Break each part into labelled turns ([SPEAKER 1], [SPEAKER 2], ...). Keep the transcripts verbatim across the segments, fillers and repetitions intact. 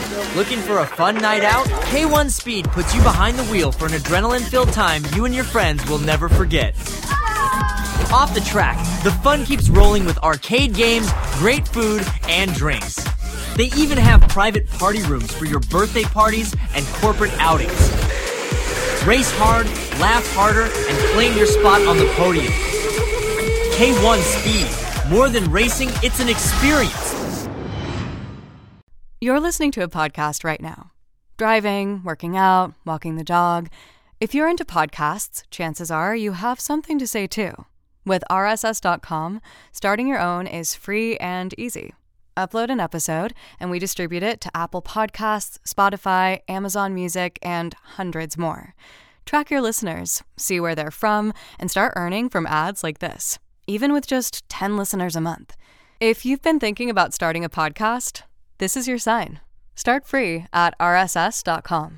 [SPEAKER 1] Looking for a fun night out? K one Speed puts you behind the wheel for an adrenaline-filled time you and your friends will never forget. Off the track, the fun keeps rolling with arcade games, great food, and drinks. They even have private party rooms for your birthday parties and corporate outings. Race hard, laugh harder, and claim your spot on the podium. K one Speed. More than racing, it's an experience.
[SPEAKER 2] You're listening to a podcast right now. Driving, working out, walking the dog. If you're into podcasts, chances are you have something to say too. With R S S dot com, starting your own is free and easy. Upload an episode, and we distribute it to Apple Podcasts, Spotify, Amazon Music, and hundreds more. Track your listeners, see where they're from, and start earning from ads like this, even with just ten listeners a month. If you've been thinking about starting a podcast, this is your sign. Start free at R S S dot com.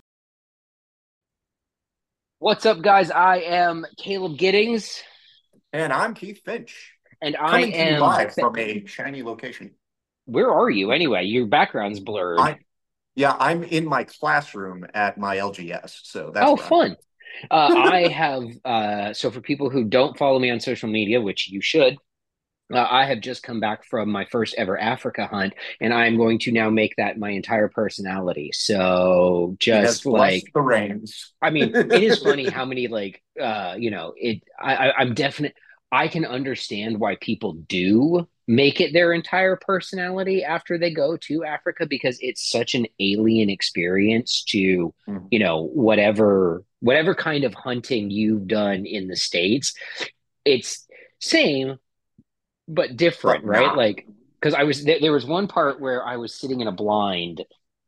[SPEAKER 3] What's up, guys? I am Caleb Giddings.
[SPEAKER 4] And I'm Keith Finch.
[SPEAKER 3] And I
[SPEAKER 4] Coming
[SPEAKER 3] am
[SPEAKER 4] to you live from a shiny location. Where
[SPEAKER 3] are you anyway? Your background's blurred.
[SPEAKER 4] I, yeah, I'm in my classroom at my L G S. So that's
[SPEAKER 3] oh, fun. uh, I have, uh, so for people who don't follow me on social media, which you should, uh, I have just come back from my first ever Africa hunt, and I'm going to now make that my entire personality. So just like
[SPEAKER 4] the reins.
[SPEAKER 3] I mean, it is funny how many like, uh, you know, it, I, I, I'm definite. I can understand why people do make it their entire personality after they go to Africa, because it's such an alien experience to, mm-hmm. you know, whatever, whatever kind of hunting you've done in the States. It's same, but different, but right? Not. Like, cause I was, th- there was one part where I was sitting in a blind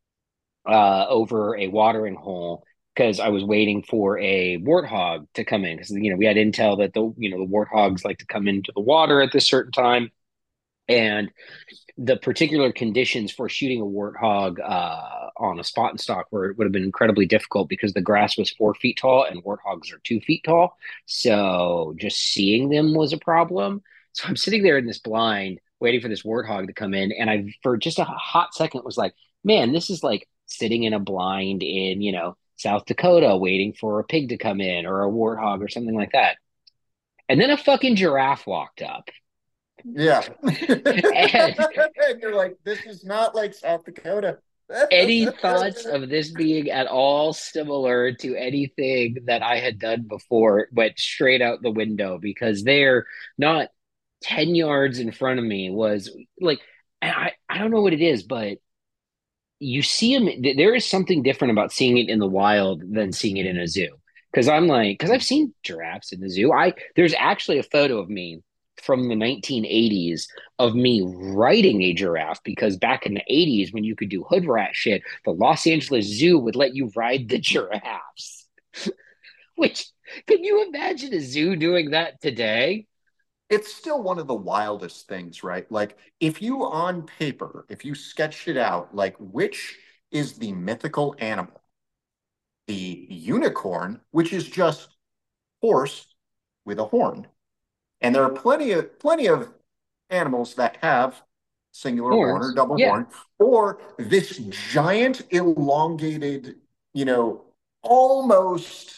[SPEAKER 3] uh, over a watering hole, because I was waiting for a warthog to come in. Because, you know, we had intel that the, you know, the warthogs like to come into the water at this certain time. And the particular conditions for shooting a warthog uh, on a spot and stock were would have been incredibly difficult, because the grass was four feet tall and warthogs are two feet tall. So just seeing them was a problem. So I'm sitting there in this blind waiting for this warthog to come in. And I, for just a hot second, was like, man, this is like sitting in a blind in, you know, South Dakota waiting for a pig to come in or a warthog or something like that. And then a fucking giraffe walked up.
[SPEAKER 4] Yeah. and, and you're like, this is not like South Dakota.
[SPEAKER 3] Any thoughts of this being at all similar to anything that I had done before went straight out the window, because they're not ten yards in front of me was like, I, I don't know what it is, but you see them. There is something different about seeing it in the wild than seeing it in a zoo. Cause I'm like, cause I've seen giraffes in the zoo. I, there's actually a photo of me from the nineteen eighties of me riding a giraffe, because back in the eighties, when you could do hood rat shit, the Los Angeles Zoo would let you ride the giraffes. Which, can you imagine a zoo doing that today?
[SPEAKER 4] It's still one of the wildest things, right? Like, if you on paper, if you sketched it out, like, which is the mythical animal? The unicorn, which is just horse with a horn. And there are plenty of plenty of animals that have singular Horns. horn or double yeah. horn, or this giant elongated, you know, almost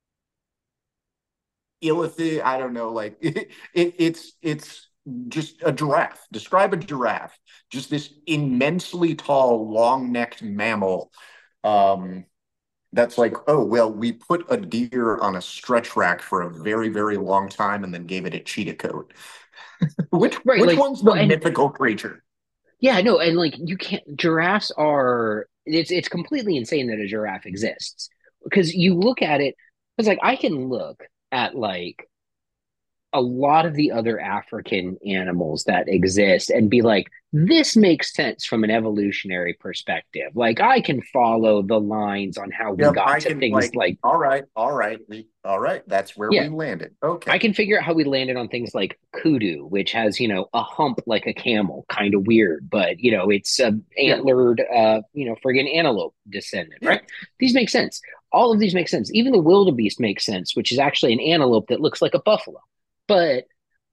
[SPEAKER 4] illithid, I don't know, like it, it, it's it's just a giraffe. Describe a giraffe. Just this immensely tall, long-necked mammal. Um, That's like, oh, well, we put a deer on a stretch rack for a very, very long time and then gave it a cheetah coat. which right, which like, one's the well, mythical and, creature?
[SPEAKER 3] Yeah, no, and like you can't, giraffes are, it's it's completely insane that a giraffe exists. Because you look at it, it's like I can look at like a lot of the other African animals that exist and be like, this makes sense from an evolutionary perspective. Like I can follow the lines on how we yep, got I to can, things like, like,
[SPEAKER 4] all right, all right, we, all right. That's where yeah. we landed. Okay.
[SPEAKER 3] I can figure out how we landed on things like kudu, which has, you know, a hump like a camel, kind of weird, but you know, it's a antlered, yeah. uh, you know, friggin' antelope descendant, yeah. right? These make sense. All of these make sense. Even the wildebeest makes sense, which is actually an antelope that looks like a buffalo. But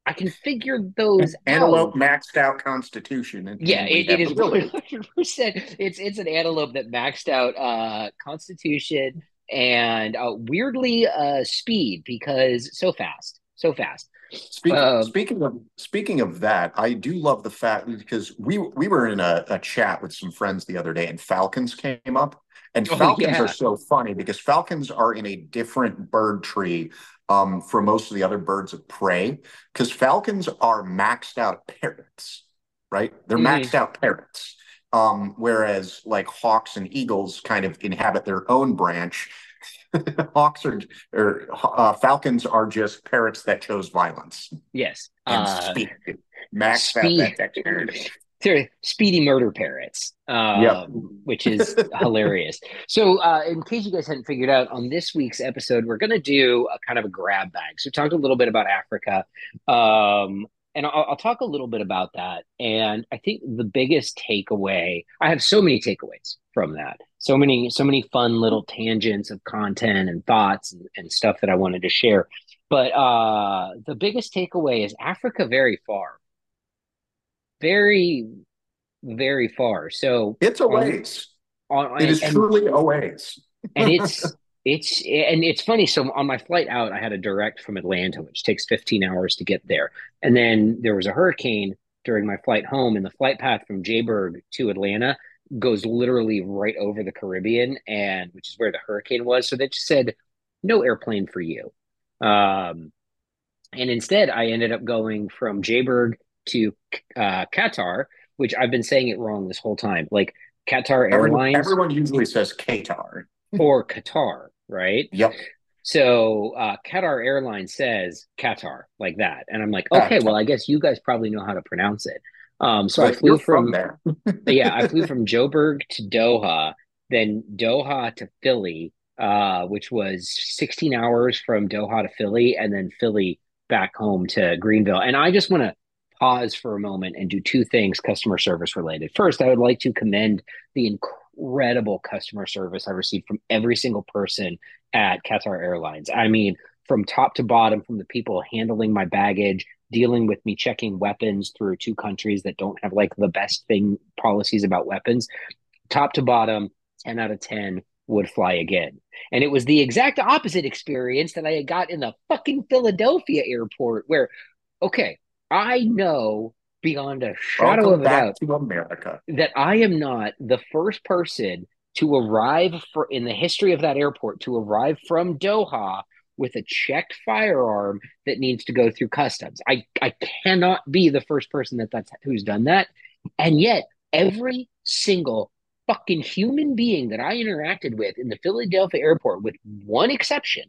[SPEAKER 3] I can figure those
[SPEAKER 4] Antelope
[SPEAKER 3] out.
[SPEAKER 4] maxed out constitution, and,
[SPEAKER 3] Yeah,
[SPEAKER 4] and we
[SPEAKER 3] it, it
[SPEAKER 4] have
[SPEAKER 3] is
[SPEAKER 4] the Willie.
[SPEAKER 3] one hundred percent. It's it's an antelope that maxed out uh constitution and uh, weirdly uh speed because so fast, so fast.
[SPEAKER 4] Speak,
[SPEAKER 3] Um,
[SPEAKER 4] speaking of speaking of that, I do love the fact because we we were in a, a chat with some friends the other day, and falcons came up. And
[SPEAKER 3] oh
[SPEAKER 4] falcons are
[SPEAKER 3] yeah,
[SPEAKER 4] so funny because falcons are in a different bird tree um, from most of the other birds of prey. Because falcons are maxed out parrots, right? They're
[SPEAKER 3] hmm
[SPEAKER 4] maxed out parrots. Um, whereas like hawks and eagles kind of inhabit their own branch. Hawks are or uh, falcons are just parrots that chose violence
[SPEAKER 3] yes.
[SPEAKER 4] and
[SPEAKER 3] Uh,
[SPEAKER 4] speed. Maxed out
[SPEAKER 3] speed.
[SPEAKER 4] that dexterity.
[SPEAKER 3] They're speedy murder parrots,
[SPEAKER 4] Yep.
[SPEAKER 3] um, which is hilarious. So, uh, in case you guys hadn't figured out, on this week's episode, we're going to do a kind of a grab bag. So, talk a little bit about Africa, um, and I'll, I'll talk a little bit about that. And I think the biggest takeaway, I have so many takeaways from that. So many, so many fun little tangents of content and thoughts and, and stuff that I wanted to share. But uh, the biggest takeaway is Africa very far, very very far. So
[SPEAKER 4] It's a
[SPEAKER 3] on
[SPEAKER 4] ways.
[SPEAKER 3] on
[SPEAKER 4] It
[SPEAKER 3] and
[SPEAKER 4] is
[SPEAKER 3] and,
[SPEAKER 4] truly a ways.
[SPEAKER 3] and it's it's and it's funny. So on my flight out, I had a direct from Atlanta, which takes fifteen hours to get there. And then there was a hurricane during my flight home, and the flight path from Jayberg to Atlanta goes literally right over the Caribbean, and which is where the hurricane was. So they just said no airplane for you. Um, and instead, I ended up going from Jayberg to uh, Qatar, which I've been saying it wrong this whole time. Like Qatar
[SPEAKER 4] Everyone,
[SPEAKER 3] Airlines
[SPEAKER 4] everyone usually says Qatar.
[SPEAKER 3] or Qatar, right?
[SPEAKER 4] Yep.
[SPEAKER 3] So uh, Qatar Airlines says Qatar like that. And I'm like, okay, well,
[SPEAKER 4] Qatar.
[SPEAKER 3] I guess you guys probably know how to pronounce it. Um, so I
[SPEAKER 4] But you're
[SPEAKER 3] flew
[SPEAKER 4] from
[SPEAKER 3] from,
[SPEAKER 4] there.
[SPEAKER 3] yeah, I flew from Joburg to Doha, then Doha to Philly, uh, which was sixteen hours from Doha to Philly, and then Philly back home to Greenville. And I just want to pause for a moment and do two things customer service related. First, I would like to commend the incredible customer service I received from every single person at Qatar Airlines. I mean, from top to bottom, from the people handling my baggage, dealing with me checking weapons through two countries that don't have like the best thing policies about weapons, top to bottom, ten out of ten would fly again. And it was the exact opposite experience that I had got in the fucking Philadelphia airport where, okay, I know beyond a shadow
[SPEAKER 4] Welcome
[SPEAKER 3] of a
[SPEAKER 4] back
[SPEAKER 3] doubt
[SPEAKER 4] to America.
[SPEAKER 3] that I am not the first person to arrive for in the history of that airport to arrive from Doha with a checked firearm that needs to go through customs. I, I cannot be the first person that that's who's done that. And yet every single fucking human being that I interacted with in the Philadelphia airport, with one exception,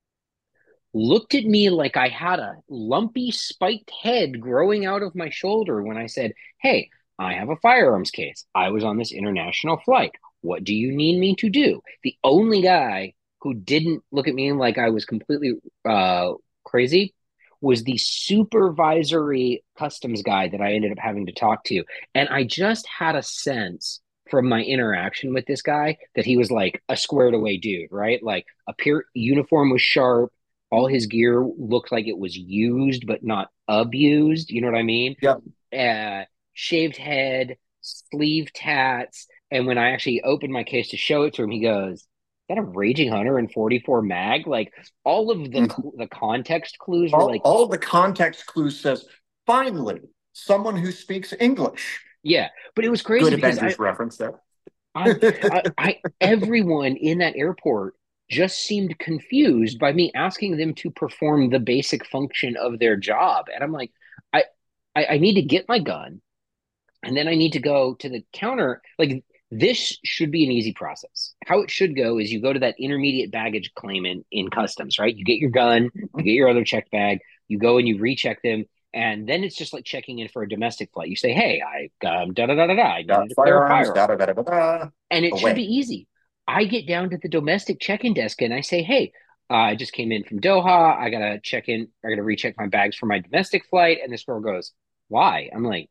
[SPEAKER 3] looked at me like I had a lumpy spiked head growing out of my shoulder when I said, hey, I have a firearms case. I was on this international flight. What do you need me to do? The only guy who didn't look at me like I was completely uh, crazy was the supervisory customs guy that I ended up having to talk to. And I just had a sense from my interaction with this guy that he was like a squared away dude, right? Like a pure uniform was sharp, all his gear looked like it was used but not abused. You know what I mean?
[SPEAKER 4] Yep.
[SPEAKER 3] Uh, shaved head, sleeve tats. And when I actually opened my case to show it to him, he goes, "Is that a Raging Hunter and forty-four mag?" Like all of the
[SPEAKER 4] Mhm.
[SPEAKER 3] the context clues were
[SPEAKER 4] All,
[SPEAKER 3] like,
[SPEAKER 4] all the context clues says, finally, someone who speaks English.
[SPEAKER 3] yeah. But it was crazy
[SPEAKER 4] Good
[SPEAKER 3] because I,
[SPEAKER 4] Avengers reference there.
[SPEAKER 3] I, I, I, everyone in that airport just seemed confused by me asking them to perform the basic function of their job. And I'm like, I, I, I need to get my gun, and then I need to go to the counter. Like this should be an easy process. How it should go is you go to that intermediate baggage claimant in customs, right? You get your gun, you get your other check bag, you go and you recheck them. And then it's just like checking in for a domestic flight. You say, hey, I um, da da da da da. I
[SPEAKER 4] Got
[SPEAKER 3] need to declare a
[SPEAKER 4] firearms, da
[SPEAKER 3] firearm.
[SPEAKER 4] da da da da.
[SPEAKER 3] And it should
[SPEAKER 4] Away.
[SPEAKER 3] be easy. I get down to the domestic check-in desk and I say, hey, uh, I just came in from Doha. I got to check in. I got to recheck my bags for my domestic flight. And this girl goes, why? I'm like,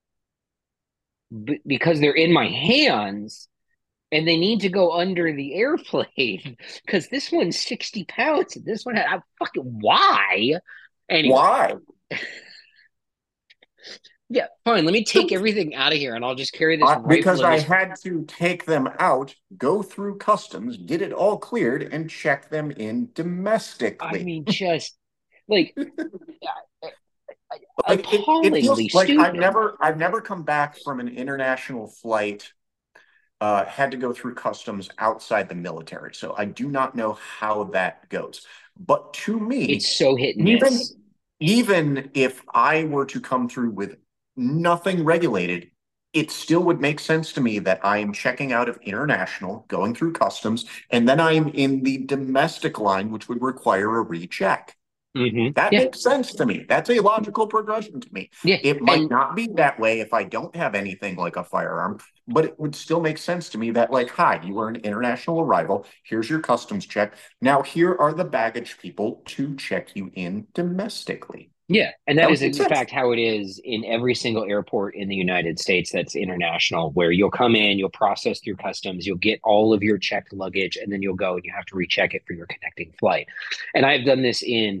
[SPEAKER 3] because they're in my hands and they need to go under the airplane because this one's sixty pounds and this one had, I fucking, why? Anyway,
[SPEAKER 4] Why?
[SPEAKER 3] Yeah, fine. Let me take everything out of here, and I'll just carry this
[SPEAKER 4] Uh,
[SPEAKER 3] rifle
[SPEAKER 4] because
[SPEAKER 3] and
[SPEAKER 4] I
[SPEAKER 3] this.
[SPEAKER 4] had to take them out, go through customs, get it all cleared, and check them in
[SPEAKER 3] I
[SPEAKER 4] domestically.
[SPEAKER 3] mean, just like uh,
[SPEAKER 4] Like it, it feels
[SPEAKER 3] appallingly
[SPEAKER 4] like I've
[SPEAKER 3] stupid.
[SPEAKER 4] never I've never come back from an international flight, uh, had to go through customs outside the military. So I do not know how that goes. But to me,
[SPEAKER 3] It's so hit and
[SPEAKER 4] even
[SPEAKER 3] miss.
[SPEAKER 4] even if I were to come through with nothing regulated, it still would make sense to me that I am checking out of international, going through customs, and then I'm in the domestic line, which would require a recheck.
[SPEAKER 3] Hmm.
[SPEAKER 4] That
[SPEAKER 3] Yeah,
[SPEAKER 4] makes sense to me. That's a logical progression to me.
[SPEAKER 3] yeah,
[SPEAKER 4] It might
[SPEAKER 3] and
[SPEAKER 4] not be that way if I don't have anything like a firearm, but it would still make sense to me that, like, hi, you are an international arrival. Here's your customs check. Now, here are the baggage people to check you in domestically.
[SPEAKER 3] yeah, and that
[SPEAKER 4] That
[SPEAKER 3] is
[SPEAKER 4] would make
[SPEAKER 3] in
[SPEAKER 4] sense.
[SPEAKER 3] fact how it is in every single airport in the United States that's international, where you'll come in, you'll process through customs, you'll get all of your checked luggage, and then you'll go and you have to recheck it for your connecting flight. And I've done this in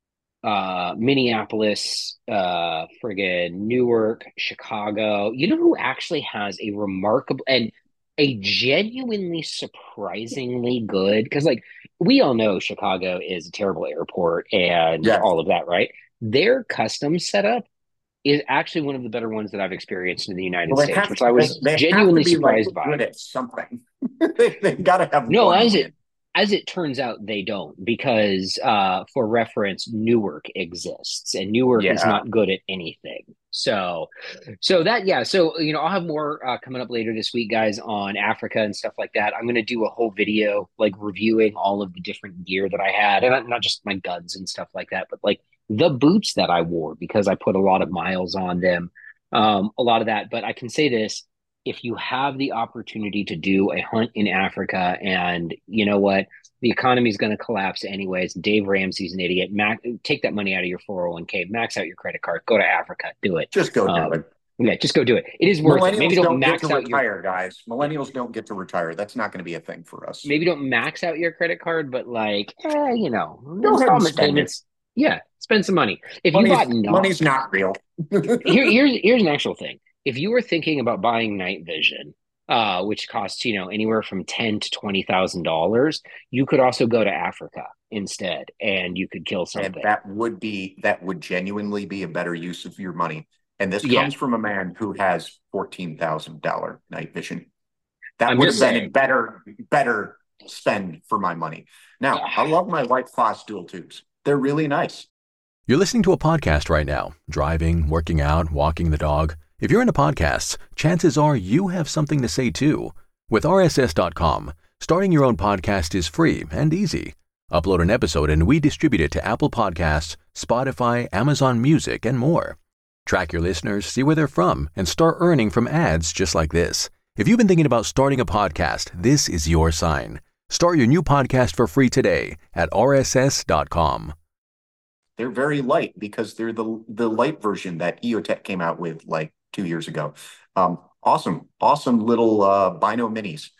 [SPEAKER 3] uh Minneapolis, uh friggin' Newark, Chicago. You know who actually has a remarkable and a genuinely surprisingly good, because like we all know Chicago is a terrible airport and
[SPEAKER 4] Yes.
[SPEAKER 3] all of that, right? Their customs setup is actually one of the better ones that I've experienced in the United
[SPEAKER 4] Well, they
[SPEAKER 3] States,
[SPEAKER 4] have
[SPEAKER 3] which I
[SPEAKER 4] they,
[SPEAKER 3] was
[SPEAKER 4] they have to
[SPEAKER 3] genuinely
[SPEAKER 4] be like
[SPEAKER 3] surprised by.
[SPEAKER 4] good at something. they they got to have
[SPEAKER 3] No,
[SPEAKER 4] one
[SPEAKER 3] as it
[SPEAKER 4] win.
[SPEAKER 3] as it turns out, they don't, because uh, for reference, Newark exists, and Newark is
[SPEAKER 4] Yeah.
[SPEAKER 3] not good at anything. So, so that yeah. So you know, I'll have more uh, coming up later this week, guys, on Africa and stuff like that. I'm going to do a whole video like reviewing all of the different gear that I had, and not just my guns and stuff like that, but like the boots that I wore because I put a lot of miles on them, um, a lot of that. But I can say this: if you have the opportunity to do a hunt in Africa, and you know what, the economy is going to collapse anyways. Dave Ramsey's an idiot. Mac, take that money out of your four oh one k, max out your credit card, go to Africa, do it.
[SPEAKER 4] Just go do
[SPEAKER 3] Um,
[SPEAKER 4] it.
[SPEAKER 3] yeah, just go do it. It is worth it. Maybe
[SPEAKER 4] Millennials
[SPEAKER 3] don't
[SPEAKER 4] don't get to
[SPEAKER 3] max out your
[SPEAKER 4] retire, guys.
[SPEAKER 3] yeah,
[SPEAKER 4] Millennials don't get to retire. That's not going to be a thing for us.
[SPEAKER 3] maybe don't max out your credit card, but like, eh, you know,
[SPEAKER 4] Go ahead and
[SPEAKER 3] installment
[SPEAKER 4] spend it.
[SPEAKER 3] payments. Yeah, spend some money. If you
[SPEAKER 4] Money's
[SPEAKER 3] bought not
[SPEAKER 4] money's not real.
[SPEAKER 3] here, here's here's an actual thing. If you were thinking about buying night vision, uh, which costs you know anywhere from ten to twenty thousand dollars, you could also go to Africa instead, and you could kill
[SPEAKER 4] And
[SPEAKER 3] something.
[SPEAKER 4] that would be that would genuinely be a better use of your money. And this
[SPEAKER 3] Yeah,
[SPEAKER 4] comes from a man who has fourteen thousand dollar night vision. That
[SPEAKER 3] I'm
[SPEAKER 4] would
[SPEAKER 3] just
[SPEAKER 4] have been a
[SPEAKER 3] saying.
[SPEAKER 4] better, better spend for my money. Now, I love my White Foss dual tubes. They're really nice.
[SPEAKER 5] You're listening to a podcast right now, driving, working out, walking the dog. If you're into podcasts, chances are you have something to say too. With R S S dot com, starting your own podcast is free and easy. Upload an episode and we distribute it to Apple Podcasts, Spotify, Amazon Music, and more. Track your listeners, see where they're from, and start earning from ads just like this. If you've been thinking about starting a podcast, this is your sign. Start your new podcast for free today at R S S dot com.
[SPEAKER 4] They're very light because they're the the light version that EOTech came out with like two years ago. Um, awesome, awesome little uh, Bino minis.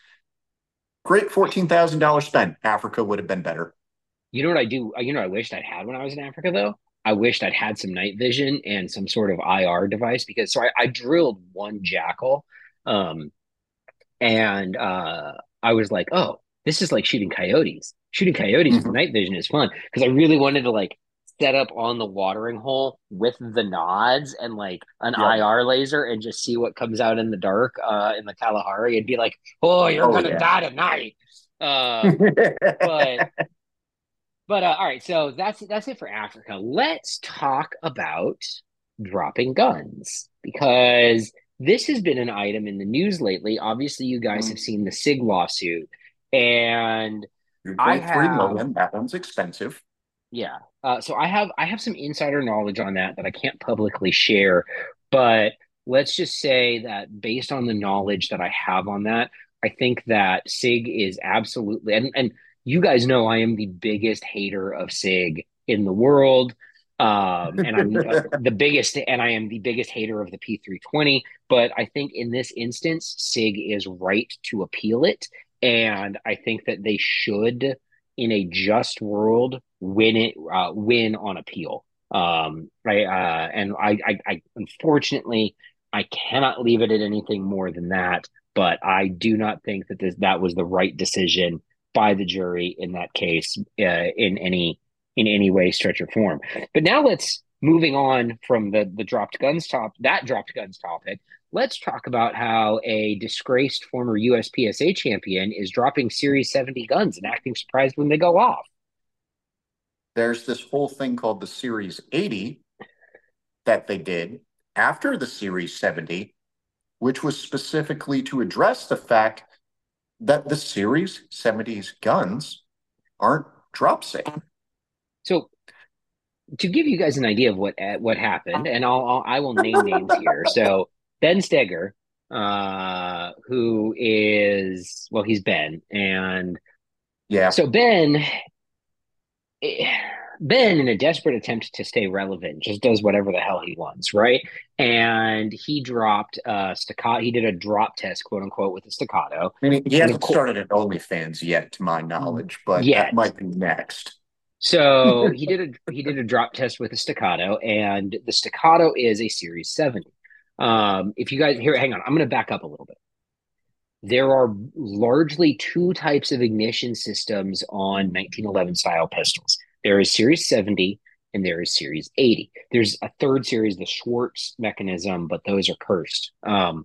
[SPEAKER 4] Great fourteen thousand dollars spent. Africa would have been better.
[SPEAKER 3] You know what I do? You know what I wished I'd had when I was in Africa though? I wished I'd had some night vision and some sort of I R device, because so I, I drilled one jackal, um, and uh, I was like, oh, this is like shooting coyotes. Shooting coyotes with
[SPEAKER 4] Mhm.
[SPEAKER 3] night vision is fun, because I really wanted to like set up on the watering hole with the nods and like an
[SPEAKER 4] Yep.
[SPEAKER 3] I R laser and just see what comes out in the dark uh, in the Kalahari and be like, oh, you're
[SPEAKER 4] Oh
[SPEAKER 3] gonna
[SPEAKER 4] yeah.
[SPEAKER 3] die tonight. Uh, but but uh, all right, so that's that's it for Africa. Let's talk about dropping guns, because this has been an item in the news lately. Obviously, you guys have seen the SIG lawsuit, and I
[SPEAKER 4] two point three
[SPEAKER 3] have
[SPEAKER 4] million. That one's expensive.
[SPEAKER 3] yeah. Uh, so I have I have some insider knowledge on that that I can't publicly share, but let's just say that based on the knowledge that I have on that, I think that SIG is absolutely, and and you guys know I am the biggest hater of SIG in the world. Um, and I'm uh, the biggest, and I am the biggest hater of the P three twenty. But I think in this instance, SIG is right to appeal it, and I think that they should, in a just world, win it uh, win on appeal. Um, I uh, and I, I, I unfortunately I cannot leave it at anything more than that. But I do not think that this that was the right decision by the jury in that case, uh, in any in any way, stretch, or form. But now let's moving on from the the dropped guns top that dropped guns topic. Let's talk about how a disgraced former U S P S A champion is dropping Series seventy guns and acting surprised when they go off.
[SPEAKER 4] There's this whole thing called the Series eighty that they did after the Series seventy, which was specifically to address the fact that the Series seventy's guns aren't drop safe.
[SPEAKER 3] So, to give you guys an idea of what what happened, and I'll, I'll I will name names here. So Ben Steger, uh, who is well, he's Ben, and
[SPEAKER 4] yeah.
[SPEAKER 3] So Ben, Ben, in a desperate attempt to stay relevant, just does whatever the hell he wants, right? And he dropped uh staccato. He did a drop test, quote unquote, with a staccato.
[SPEAKER 4] I mean, he
[SPEAKER 3] And
[SPEAKER 4] hasn't
[SPEAKER 3] of course,
[SPEAKER 4] started at OnlyFans yet, to my knowledge, but
[SPEAKER 3] yet.
[SPEAKER 4] that might be next.
[SPEAKER 3] So he did a he did a drop test with a staccato, and the staccato is a Series seventy. Um, if you guys here, hang on, I'm going to back up a little bit. There are largely two types of ignition systems on nineteen eleven style pistols. There is Series seventy and there is Series eighty. There's a third series, the Schwartz mechanism, but those are cursed. Um,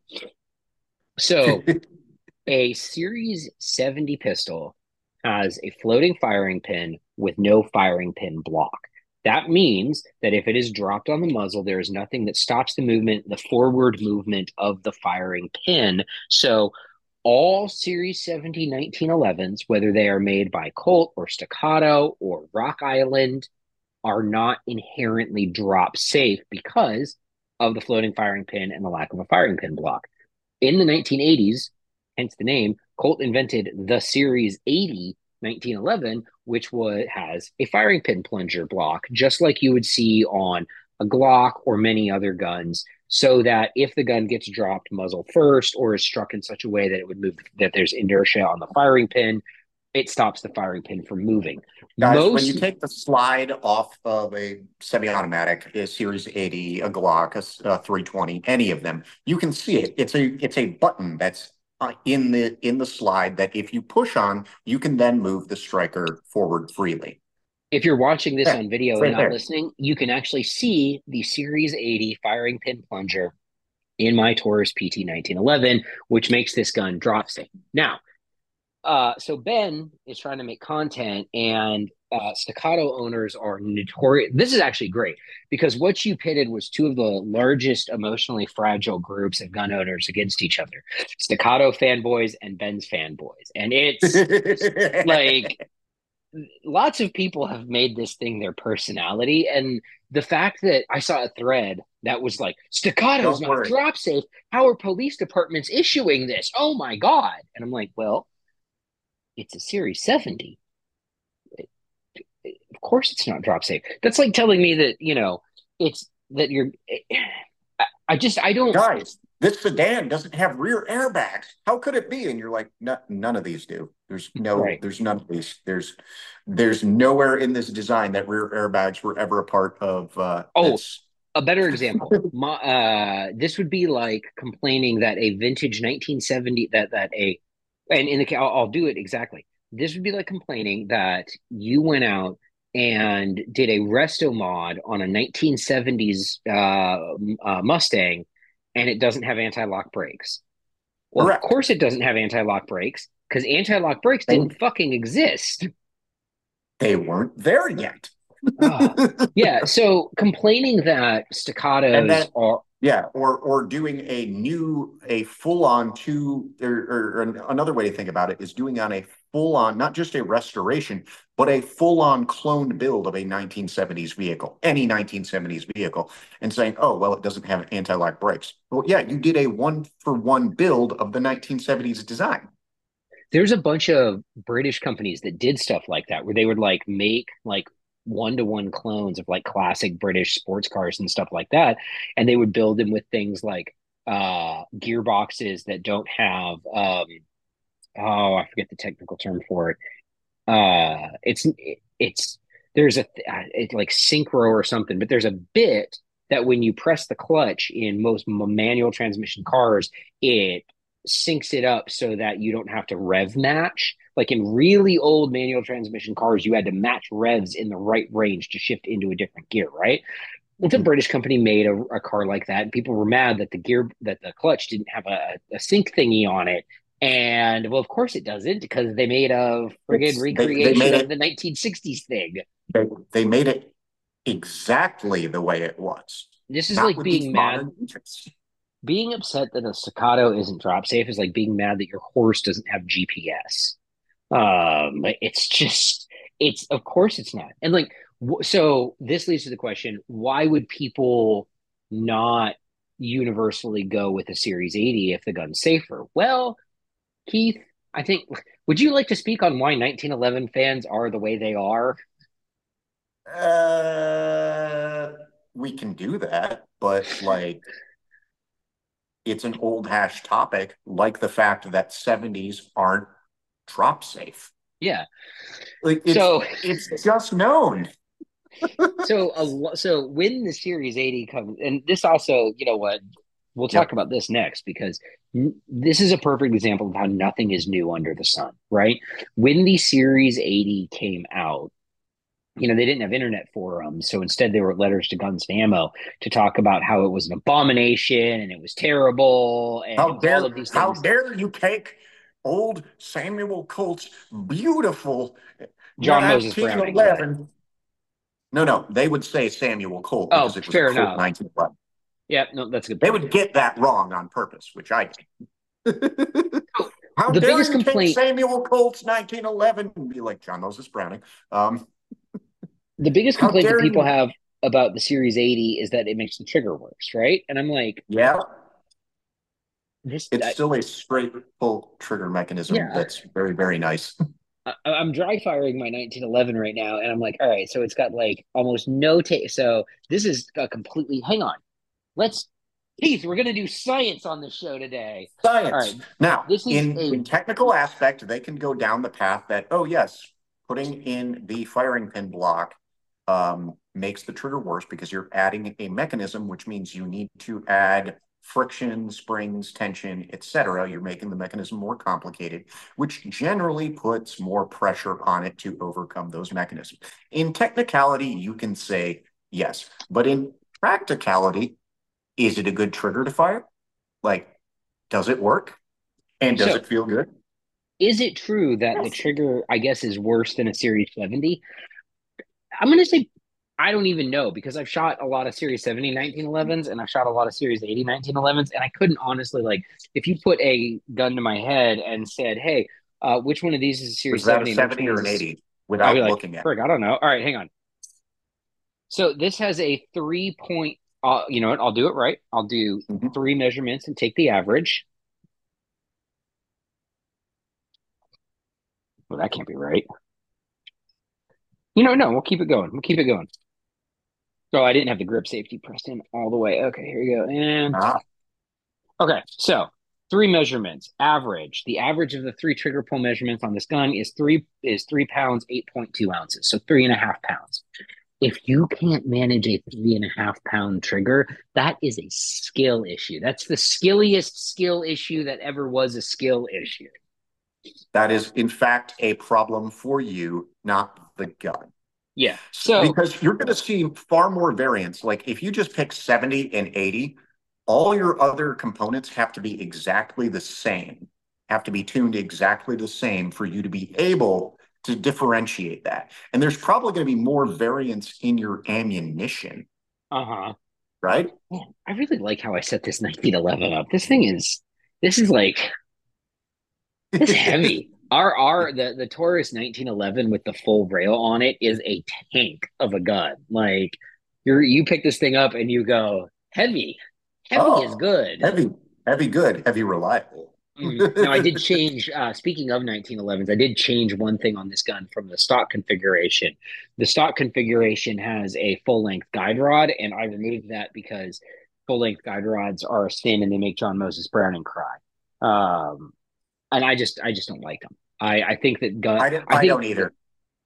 [SPEAKER 3] so a Series seventy pistol has a floating firing pin with no firing pin block. That means that if it is dropped on the muzzle, there is nothing that stops the movement, the forward movement of the firing pin. So all Series seventy nineteen elevens, whether they are made by Colt or Staccato or Rock Island, are not inherently drop safe because of the floating firing pin and the lack of a firing pin block. In the nineteen eighties, hence the name, Colt invented the Series eighty nineteen eleven, which was has a firing pin plunger block, just like you would see on a Glock or many other guns, so that if the gun gets dropped muzzle first or is struck in such a way that it would move, that there's inertia on the firing pin, it stops the firing pin from moving.
[SPEAKER 4] Guys,
[SPEAKER 3] Most...
[SPEAKER 4] when you take the slide off of a semi-automatic, a Series eighty, a Glock, a, a three twenty, any of them, you can see it. It's a it's a button that's uh, in the in the slide that if you push on, you can then move the striker forward freely.
[SPEAKER 3] If you're watching this
[SPEAKER 4] yeah,
[SPEAKER 3] on video
[SPEAKER 4] right
[SPEAKER 3] and not
[SPEAKER 4] there.
[SPEAKER 3] listening, you can actually see the Series eighty firing pin plunger in my Taurus P T nineteen eleven, which makes this gun drop safe. Now, uh, so Ben is trying to make content, and uh, Staccato owners are notorious. This is actually great because what you pitted was two of the largest emotionally fragile groups of gun owners against each other: Staccato fanboys and Ben's fanboys. And it's like lots of people have made this thing their personality. And the fact that I saw a thread that was like, Staccato's
[SPEAKER 4] Don't
[SPEAKER 3] not
[SPEAKER 4] worry.
[SPEAKER 3] drop safe. How are police departments issuing this? Oh my God. And I'm like, well, it's a Series seventy. Of course it's not drop safe. That's like telling me that, you know, it's that you're, I just, I don't.
[SPEAKER 4] Guys, this sedan doesn't have rear airbags. How could it be? And you're like, no, none of these do. There's no,
[SPEAKER 3] Right.
[SPEAKER 4] there's none of these. There's, there's nowhere in this design that rear airbags were ever a part of. Uh,
[SPEAKER 3] Oh,
[SPEAKER 4] this.
[SPEAKER 3] A better example. My, uh, this would be like complaining that a vintage nineteen seventy, that, that a, and in the, I'll, I'll do it exactly. This would be like complaining that you went out and did a resto mod on a nineteen seventies uh, uh, Mustang, and it doesn't have anti-lock brakes. Well,
[SPEAKER 4] Correct.
[SPEAKER 3] of course it doesn't have anti-lock brakes because anti-lock brakes didn't
[SPEAKER 4] They-
[SPEAKER 3] fucking exist.
[SPEAKER 4] They weren't there yet.
[SPEAKER 3] Oh, yeah, so complaining that staccatos
[SPEAKER 4] And that-
[SPEAKER 3] are
[SPEAKER 4] Yeah, or or doing a new, a full-on two, or, or, or another way to think about it is doing on a full-on, not just a restoration, but a full-on cloned build of a nineteen seventies vehicle, any nineteen seventies vehicle, and saying, oh, well, it doesn't have anti-lock brakes. Well, yeah, you did a one-for-one build of the nineteen seventies design.
[SPEAKER 3] There's a bunch of British companies that did stuff like that, where they would like make like one-to-one clones of like classic British sports cars and stuff like that. And they would build them with things like uh, gearboxes that don't have, um, oh, I forget the technical term for it. Uh, it's, it's there's a uh, it's like synchro or something, but there's a bit that when you press the clutch in most manual transmission cars, it syncs it up so that you don't have to rev match. Like in really old manual transmission cars, you had to match revs in the right range to shift into a different gear, right? Well, the British company made a, a car like that, and people were mad that the gear that the clutch didn't have a, a sync thingy on it. And well, of course it doesn't, because they made a friggin' recreation they, they made of it, the nineteen sixties thing.
[SPEAKER 4] They, they made it exactly the way it was.
[SPEAKER 3] This is like being mad. Being upset that a Staccato isn't drop safe is like being mad that your horse doesn't have G P S. Um, it's just, it's, of course it's not. And like, so this leads to the question, why would people not universally go with a Series eighty if the gun's safer? Well, Keith, I think, would you like to speak on why nineteen eleven fans are the way they are?
[SPEAKER 4] Uh, we can do that, but like, it's an old hash topic, like the fact that seventies aren't drop safe.
[SPEAKER 3] Yeah.
[SPEAKER 4] Like it's, so it's just known.
[SPEAKER 3] so a, so when the Series eighty comes, and this also, you know what, we'll talk yep. about this next, because n- this is a perfect example of how nothing is new under the sun, right? When the Series eighty came out, you know, they didn't have internet forums, so instead they wrote letters to Guns and Ammo to talk about how it was an abomination and it was terrible and
[SPEAKER 4] how dare,
[SPEAKER 3] all of these things.
[SPEAKER 4] How dare you take old Samuel Colt's beautiful
[SPEAKER 3] John Moses Browning.
[SPEAKER 4] No, no, they would say Samuel Colt
[SPEAKER 3] oh,
[SPEAKER 4] because it was
[SPEAKER 3] fair
[SPEAKER 4] a Colt
[SPEAKER 3] enough.
[SPEAKER 4] nineteen eleven.
[SPEAKER 3] Yeah, no, that's a good point.
[SPEAKER 4] They would get that wrong on purpose, which I did. How
[SPEAKER 3] the
[SPEAKER 4] dare
[SPEAKER 3] biggest
[SPEAKER 4] you
[SPEAKER 3] complaint...
[SPEAKER 4] take Samuel Colt's nineteen eleven and be like John Moses Browning? Um,
[SPEAKER 3] the biggest complaint that people you... have about the Series eighty is that it makes the trigger worse, right? And I'm like,
[SPEAKER 4] yeah,
[SPEAKER 3] this
[SPEAKER 4] it's
[SPEAKER 3] I...
[SPEAKER 4] still a straight pull trigger mechanism yeah. that's very, very nice.
[SPEAKER 3] I'm dry firing my nineteen eleven right now, and I'm like, all right, so it's got like almost no tape. So this is a completely, hang on. Let's, Keith, we're going to do science on the show today.
[SPEAKER 4] Science.
[SPEAKER 3] All right.
[SPEAKER 4] Now,
[SPEAKER 3] this is
[SPEAKER 4] in,
[SPEAKER 3] a...
[SPEAKER 4] in technical aspect, they can go down the path that, oh, yes, putting in the firing pin block um, makes the trigger worse because you're adding a mechanism, which means you need to add friction, springs, tension, et cetera. You're making the mechanism more complicated, which generally puts more pressure on it to overcome those mechanisms. In technicality, you can say yes, but in practicality, is it a good trigger to fire? Like, does it work? And does so, it feel good?
[SPEAKER 3] Is it true that yes. the trigger, I guess, is worse than a Series seventy? I'm going to say I don't even know, because I've shot a lot of Series seventy nineteen elevens and I've shot a lot of Series eighty nineteen elevens, and I couldn't honestly, like, if you put a gun to my head and said, hey, uh, which one of these is a Series
[SPEAKER 4] was that
[SPEAKER 3] seventy?
[SPEAKER 4] A seventy or an eighty without
[SPEAKER 3] like,
[SPEAKER 4] looking at it?
[SPEAKER 3] I don't know. All right, hang on. So this has a three point, uh, you know what? I'll do it right. I'll do mm-hmm. three measurements and take the average. Well, that can't be right. You know, no, we'll keep it going. We'll keep it going. So I didn't have the grip safety pressed in all the way. Okay, here you go. And ah. okay, so three measurements. Average. The average of the three trigger pull measurements on this gun is three is three pounds, eight point two ounces. So three and a half pounds. If you can't manage a three and a half pound trigger, that is a skill issue. That's the skilliest skill issue that ever was a skill issue.
[SPEAKER 4] That is, in fact, a problem for you, not the gun.
[SPEAKER 3] Yeah. So
[SPEAKER 4] because you're going to see far more variance. Like if you just pick seventy and eighty, all your other components have to be exactly the same, have to be tuned exactly the same for you to be able to differentiate that. And there's probably going to be more variance in your ammunition.
[SPEAKER 3] Uh-huh.
[SPEAKER 4] Right?
[SPEAKER 3] Man, I really like how I set this nineteen eleven up. This thing is, this is like, it's heavy. Our our the, the Taurus nineteen eleven with the full rail on it is a tank of a gun. Like you're you pick this thing up and you go, heavy. Heavy oh, is good.
[SPEAKER 4] Heavy, heavy good, heavy reliable.
[SPEAKER 3] mm. Now I did change, uh, speaking of nineteen elevens, I did change one thing on this gun from the stock configuration. The stock configuration has a full-length guide rod, and I removed that because full-length guide rods are a sin and they make John Moses Browning cry. Um, and I just I just don't like them. I, I think that gun.
[SPEAKER 4] I,
[SPEAKER 3] I,
[SPEAKER 4] I
[SPEAKER 3] think,
[SPEAKER 4] don't either.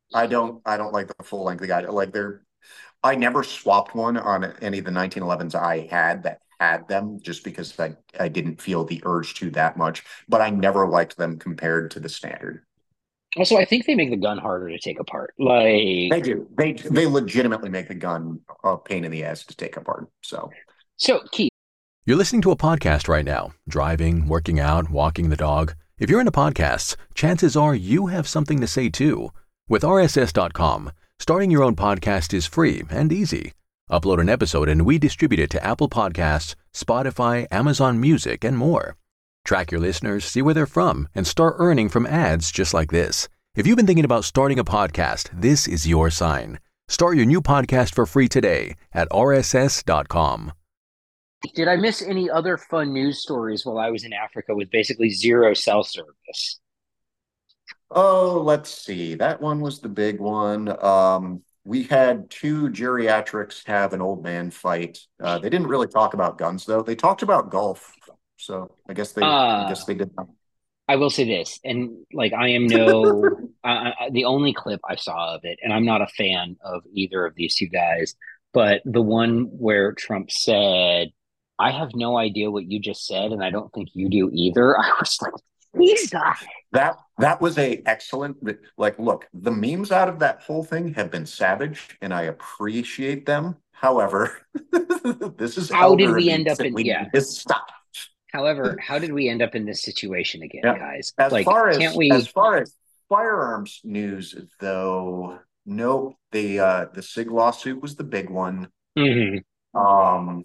[SPEAKER 4] I don't I don't like the full length guide. Like they're I never swapped one on any of the nineteen elevens I had that had them just because I, I didn't feel the urge to that much, but I never liked them compared to the standard.
[SPEAKER 3] Also, I think they make the gun harder to take apart.
[SPEAKER 4] They
[SPEAKER 3] Like,
[SPEAKER 4] do. They they legitimately make the gun a pain in the ass to take apart. So
[SPEAKER 3] so Keith,
[SPEAKER 5] You're listening to a podcast right now, driving, working out, walking the dog. If you're into podcasts, chances are you have something to say too. With R S S dot com, starting your own podcast is free and easy. Upload an episode and we distribute it to Apple Podcasts, Spotify, Amazon Music, and more. Track your listeners, see where they're from, and start earning from ads just like this. If you've been thinking about starting a podcast, this is your sign. Start your new podcast for free today at R S S dot com.
[SPEAKER 3] did I miss any other fun news stories while I was in Africa with basically zero cell service?
[SPEAKER 4] oh, let's see. That one was the big one. Um, we had two geriatrics have an old man fight. Uh, they didn't really talk about guns though. They talked about golf. So I guess they I
[SPEAKER 3] Uh,
[SPEAKER 4] guess they did.
[SPEAKER 3] I will say this, and like I am no, uh, the only clip I saw of it, and I'm not a fan of either of these two guys, but the one where Trump said, "I have no idea what you just said, and I don't think you do either." I was like, Jesus.
[SPEAKER 4] That that was a excellent like look, the memes out of that whole thing have been savage and I appreciate them. However, this is
[SPEAKER 3] How did
[SPEAKER 4] elder
[SPEAKER 3] we end
[SPEAKER 4] abuse
[SPEAKER 3] up
[SPEAKER 4] and
[SPEAKER 3] in,
[SPEAKER 4] we
[SPEAKER 3] yeah.
[SPEAKER 4] need to stop.
[SPEAKER 3] However, how did we end up in this situation again,
[SPEAKER 4] Yeah.
[SPEAKER 3] guys?
[SPEAKER 4] As
[SPEAKER 3] Like,
[SPEAKER 4] far
[SPEAKER 3] can't
[SPEAKER 4] as
[SPEAKER 3] we?
[SPEAKER 4] as far as firearms news though, nope. The uh the SIG lawsuit was the big one.
[SPEAKER 3] Mhm.
[SPEAKER 4] Um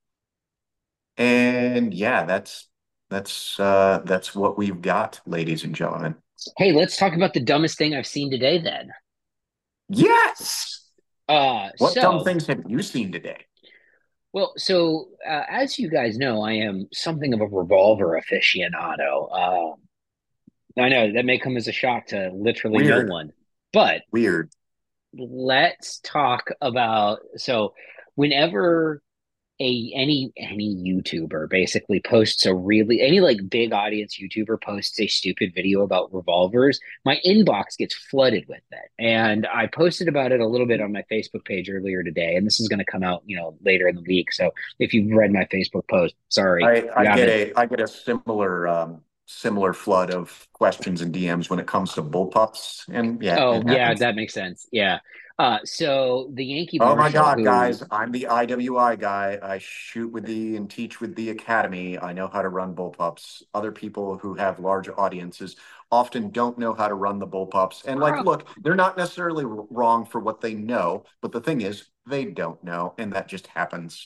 [SPEAKER 4] and yeah, that's that's uh that's what we've got, ladies and gentlemen.
[SPEAKER 3] Hey, let's talk about the dumbest thing I've seen today then.
[SPEAKER 4] Yes.
[SPEAKER 3] Uh,
[SPEAKER 4] What dumb
[SPEAKER 3] so
[SPEAKER 4] things have you seen today?
[SPEAKER 3] Well, so uh, as you guys know, I am something of a revolver aficionado. Um, I know that may come as a shock to literally no
[SPEAKER 4] Weird.
[SPEAKER 3] one, but
[SPEAKER 4] Weird.
[SPEAKER 3] let's talk about so whenever a any any YouTuber basically posts a really any like big audience YouTuber posts a stupid video about revolvers, my inbox gets flooded with it. And I posted about it a little bit on my Facebook page earlier today, and this is going to come out, you know, later in the week. So if you've read my Facebook post, sorry,
[SPEAKER 4] I, I
[SPEAKER 3] you
[SPEAKER 4] get
[SPEAKER 3] haven't.
[SPEAKER 4] a I get a similar um similar flood of questions and D Ms when it comes to bullpups. And yeah,
[SPEAKER 3] Oh,
[SPEAKER 4] it
[SPEAKER 3] yeah,
[SPEAKER 4] happens.
[SPEAKER 3] that makes sense. Yeah. Uh, so the Yankee
[SPEAKER 4] Oh my
[SPEAKER 3] Marshal
[SPEAKER 4] God,
[SPEAKER 3] who
[SPEAKER 4] guys, I'm the I W I guy. I shoot with the and teach with the academy. I know how to run bullpups. Other people who have large audiences often don't know how to run the bullpups. And like, look, they're not necessarily w- wrong for what they know, but the thing is, they don't know, and that just happens.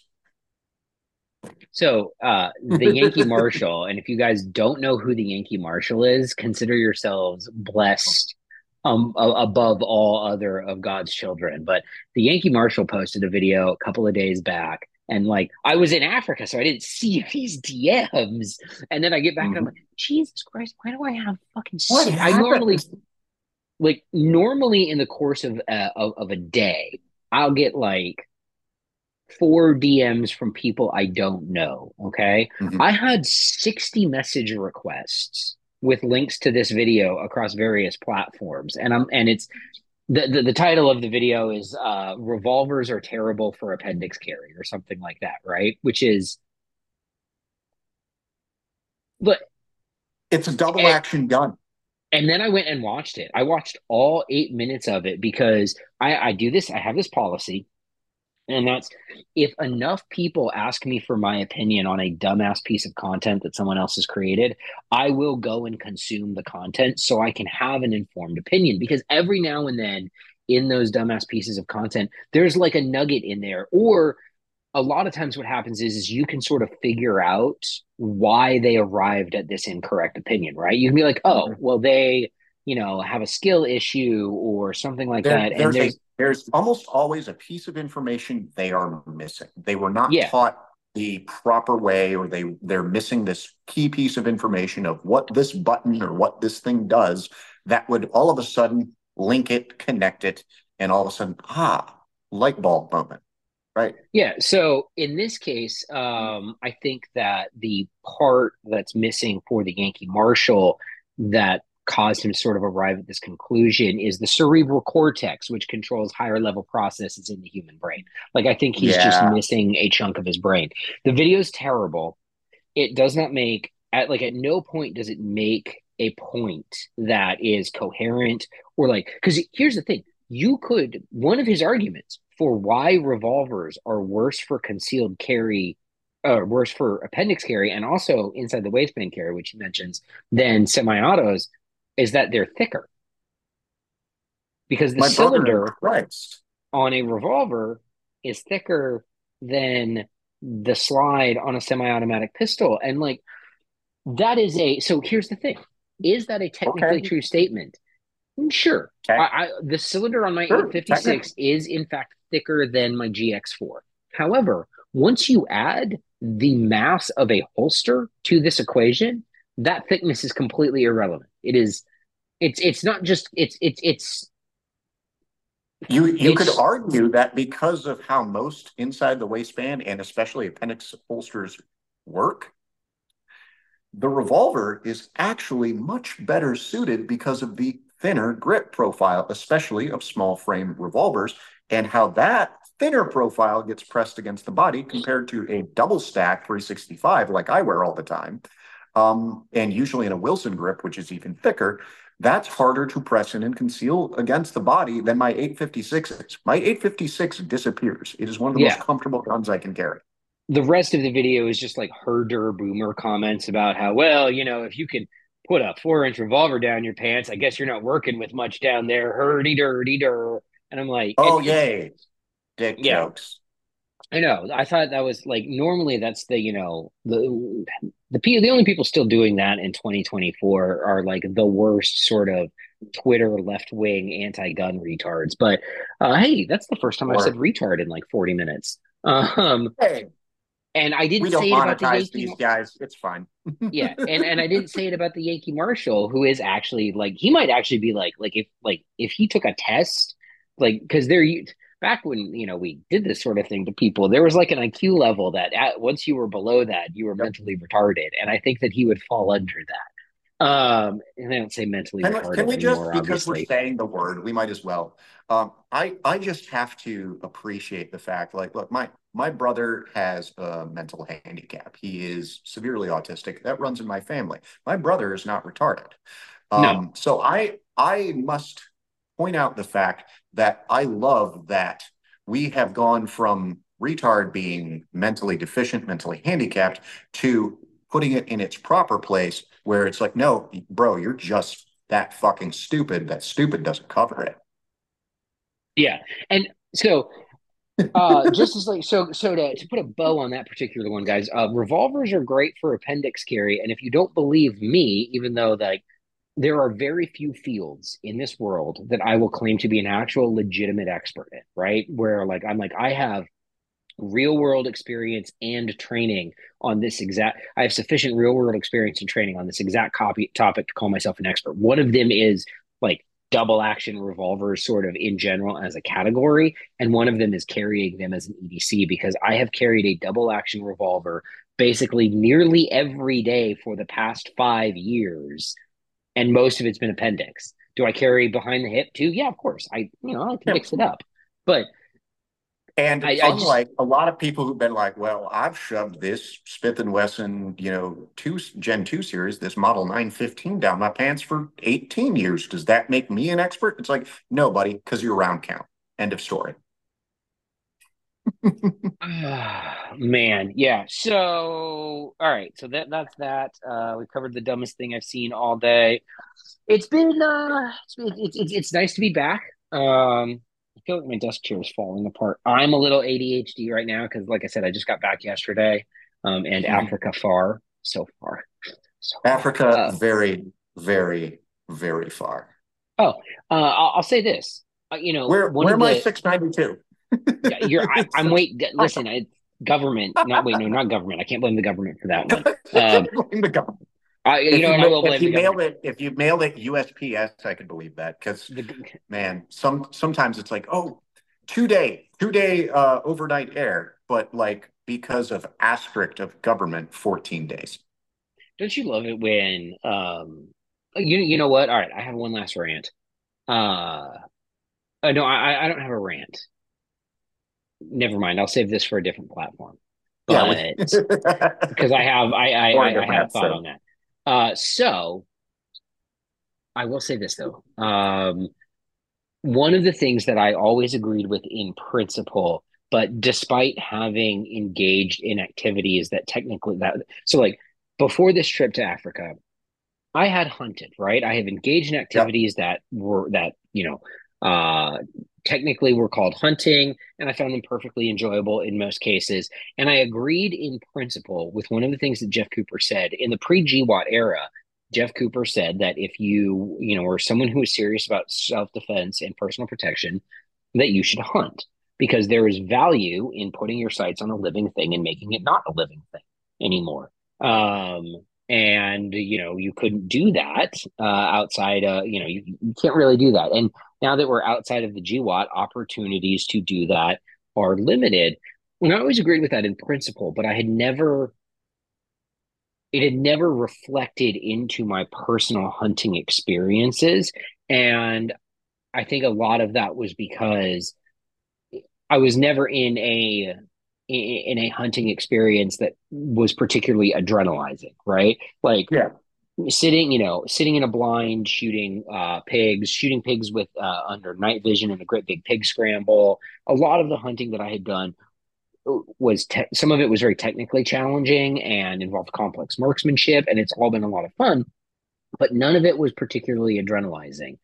[SPEAKER 3] So, uh, the Yankee Marshal, and if you guys don't know who the Yankee Marshal is, consider yourselves blessed um, a- above all other of God's children. But the Yankee Marshal posted a video a couple of days back, and like I was in Africa, so I didn't see these D Ms. And then I get back and I'm like, Jesus Christ, why do I have fucking?
[SPEAKER 4] What
[SPEAKER 3] I normally
[SPEAKER 4] happened?
[SPEAKER 3] like normally in the course of uh, of, of a day, I'll get like four D Ms from people I don't know. Okay.
[SPEAKER 4] Mhm.
[SPEAKER 3] I had sixty message requests with links to this video across various platforms. And I'm and it's the, the, the title of the video is uh revolvers are terrible for appendix carry or something like that, right? Which is but
[SPEAKER 4] It's a double
[SPEAKER 3] and,
[SPEAKER 4] action gun.
[SPEAKER 3] and then I went and watched it. I watched all eight minutes of it because I, I do this, I have this policy. And that's if enough people ask me for my opinion on a dumbass piece of content that someone else has created, I will go and consume the content so I can have an informed opinion. Because every now and then in those dumbass pieces of content, there's like a nugget in there. Or a lot of times what happens is, is you can sort of figure out why they arrived at this incorrect opinion, right? You can be like, oh, well, they, you know, have a skill issue or something like
[SPEAKER 4] There,
[SPEAKER 3] that. And
[SPEAKER 4] there's a
[SPEAKER 3] there's,
[SPEAKER 4] there's almost always a piece of information they are missing. They were not
[SPEAKER 3] yeah.
[SPEAKER 4] taught the proper way, or they they're missing this key piece of information of what this button or what this thing does that would all of a sudden link it, connect it, and all of a sudden, ah, light bulb moment. Right.
[SPEAKER 3] Yeah. So in this case, um, I think that the part that's missing for the Yankee Marshal that caused him to sort of arrive at this conclusion is the cerebral cortex, which controls higher level processes in the human brain. Like, I think he's just
[SPEAKER 4] Yeah.
[SPEAKER 3] missing a chunk of his brain. The video is terrible. It does not make, at like at no point does it make a point that is coherent or like, because here's the thing. You could, one of his arguments for why revolvers are worse for concealed carry, or worse for appendix carry, and also inside the waistband carry, which he mentions, than semi-autos, is that they're thicker. Because the
[SPEAKER 4] My brother in
[SPEAKER 3] cylinder
[SPEAKER 4] Christ.
[SPEAKER 3] on a revolver is thicker than the slide on a semi-automatic pistol. And like, that is a, so here's the thing. Is that a technically
[SPEAKER 4] Okay.
[SPEAKER 3] true statement? Sure.
[SPEAKER 4] Okay.
[SPEAKER 3] I, I, the cylinder on my
[SPEAKER 4] Sure,
[SPEAKER 3] eight fifty-six is in fact thicker than my G X four. However, once you add the mass of a holster to this equation, that thickness is completely irrelevant. It is, it's, it's not just, it's, it's, it's,
[SPEAKER 4] You you
[SPEAKER 3] It's-
[SPEAKER 4] could argue that because of how most inside the waistband and especially appendix holsters work, the revolver is actually much better suited because of the thinner grip profile, especially of small frame revolvers, and how that thinner profile gets pressed against the body compared to a double stack three sixty-five like I wear all the time, um, and usually in a Wilson grip, which is even thicker. That's harder to press in and conceal against the body than my eight fifty-six is. My eight fifty-six disappears. It is one of the
[SPEAKER 3] Yeah.
[SPEAKER 4] most comfortable guns I can carry.
[SPEAKER 3] the rest of the video is just like herder boomer comments about how, well, you know, if you can put a four inch revolver down your pants, I guess you're not working with much down there. Herdy dirty dir. And I'm like,
[SPEAKER 4] Oh,
[SPEAKER 3] it- it's-
[SPEAKER 4] yay. Dick
[SPEAKER 3] Yeah.
[SPEAKER 4] jokes.
[SPEAKER 3] I know. I thought that was like, normally that's the, you know, the the pe- the only people still doing that in twenty twenty-four are like the worst sort of Twitter left wing anti gun retards. But uh, hey, that's the first time I've
[SPEAKER 4] Or-
[SPEAKER 3] said retard in like forty minutes. Um,
[SPEAKER 4] Hey,
[SPEAKER 3] and I didn't
[SPEAKER 4] we don't
[SPEAKER 3] say it about the
[SPEAKER 4] monetize
[SPEAKER 3] Yankee.
[SPEAKER 4] these guys. It's fine.
[SPEAKER 3] Yeah, and and I didn't say it about the Yankee Marshal, who is actually like, he might actually be like like if like if he took a test, like, because there you back when, you know, we did this sort of thing to people, there was like an I Q level that at, once you were below that, you were
[SPEAKER 4] Yep.
[SPEAKER 3] mentally retarded, and I think that he would fall under that. Um, and I don't say mentally
[SPEAKER 4] Can,
[SPEAKER 3] retarded
[SPEAKER 4] can we just,
[SPEAKER 3] anymore,
[SPEAKER 4] because
[SPEAKER 3] obviously.
[SPEAKER 4] we're saying the word, we might as well. Um, I, I just have to appreciate the fact, like, look, my, my brother has a mental handicap. He is severely autistic. That runs in my family. My brother is not retarded. Um,
[SPEAKER 3] No.
[SPEAKER 4] So I, I must point out the fact that I love that we have gone from retard being mentally deficient, mentally handicapped, to putting it in its proper place where it's like, no, bro, you're just that fucking stupid. That stupid doesn't cover it.
[SPEAKER 3] Yeah, and so uh just as like so so to, to put a bow on that particular one, guys, uh revolvers are great for appendix carry, and if you don't believe me, even though like there are very few fields in this world that I will claim to be an actual legitimate expert in, right? Where like I'm like I have real world experience and training on this exact I have sufficient real world experience and training on this exact copy topic to call myself an expert. One of them is like double action revolvers sort of in general as a category, and one of them is carrying them as an E D C, because I have carried a double action revolver basically nearly every day for the past five years, and most of it's been appendix. Do I carry behind the hip too? Yeah, of course. I, you know, I can
[SPEAKER 4] Yeah.
[SPEAKER 3] mix it up, but
[SPEAKER 4] And
[SPEAKER 3] I- I just-
[SPEAKER 4] unlike a lot of people who've been like, well, I've shoved this Smith and Wesson, you know, two Gen two series, this Model nine fifteen down my pants for eighteen years. Does that make me an expert? It's like, no, buddy, because you're round count. End of story.
[SPEAKER 3] man, yeah. So, all right. So that that's that. Uh, we covered the dumbest thing I've seen all day. It's been uh, it's it's it's, it's nice to be back. Um, I feel like my desk chair is falling apart. I'm a little A D H D right now because, like I said, I just got back yesterday. Um, and
[SPEAKER 4] Mhm.
[SPEAKER 3] Africa far, so far, so far.
[SPEAKER 4] Africa,
[SPEAKER 3] Uh,
[SPEAKER 4] very, very, very far.
[SPEAKER 3] uh, I'll, I'll say this. Uh, you know,
[SPEAKER 4] Where,
[SPEAKER 3] one
[SPEAKER 4] where
[SPEAKER 3] of
[SPEAKER 4] am I
[SPEAKER 3] the
[SPEAKER 4] six ninety-two?
[SPEAKER 3] yeah, you're. I, I'm wait. Listen, I, government. Not wait. No, not government. I can't blame the government for that one. Um,
[SPEAKER 4] Blame the government.
[SPEAKER 3] I, you
[SPEAKER 4] If
[SPEAKER 3] know
[SPEAKER 4] you,
[SPEAKER 3] what? I
[SPEAKER 4] ma-
[SPEAKER 3] will blame
[SPEAKER 4] if you
[SPEAKER 3] the
[SPEAKER 4] mailed
[SPEAKER 3] government.
[SPEAKER 4] it, if you mailed it U S P S, I could believe that. Because
[SPEAKER 3] The,
[SPEAKER 4] man, some sometimes it's like, oh, two day, two day uh, overnight air, but like because of asterisk of government, fourteen days.
[SPEAKER 3] don't you love it when um You you know what? All right, I have one last rant. Uh, uh no, I I don't have a rant. Never mind. I'll save this for a different platform.
[SPEAKER 4] Yeah, we
[SPEAKER 3] But because I have I I
[SPEAKER 4] or a
[SPEAKER 3] I, I
[SPEAKER 4] different
[SPEAKER 3] had a thought
[SPEAKER 4] episode.
[SPEAKER 3] on that. Uh, so I will say this though. Um, one of the things that I always agreed with in principle, but despite having engaged in activities that technically that so like before this trip to Africa, I had hunted, right? I have engaged in
[SPEAKER 4] Yep.
[SPEAKER 3] activities that were that, you know, uh technically were called hunting, and I found them perfectly enjoyable in most cases. And I agreed in principle with one of the things that Jeff Cooper said in the pre-G WOT era. Jeff Cooper said that if you, you know, were someone who is serious about self-defense and personal protection, that you should hunt because there is value in putting your sights on a living thing and making it not a living thing anymore. Um, and you know you couldn't do that uh, outside. Uh, you know you, you can't really do that. And now that we're outside of the G WOT, opportunities to do that are limited. And I always agreed with that in principle, but I had never it had never reflected into my personal hunting experiences. And I think a lot of that was because I was never in a in a hunting experience that was particularly adrenalizing, right? Like
[SPEAKER 4] Yeah.
[SPEAKER 3] sitting, you know, sitting in a blind, shooting uh, pigs, shooting pigs with uh, under night vision in a great big pig scramble. A lot of the hunting that I had done was te- some of it was very technically challenging and involved complex marksmanship, and it's all been a lot of fun, but none of it was particularly adrenalizing.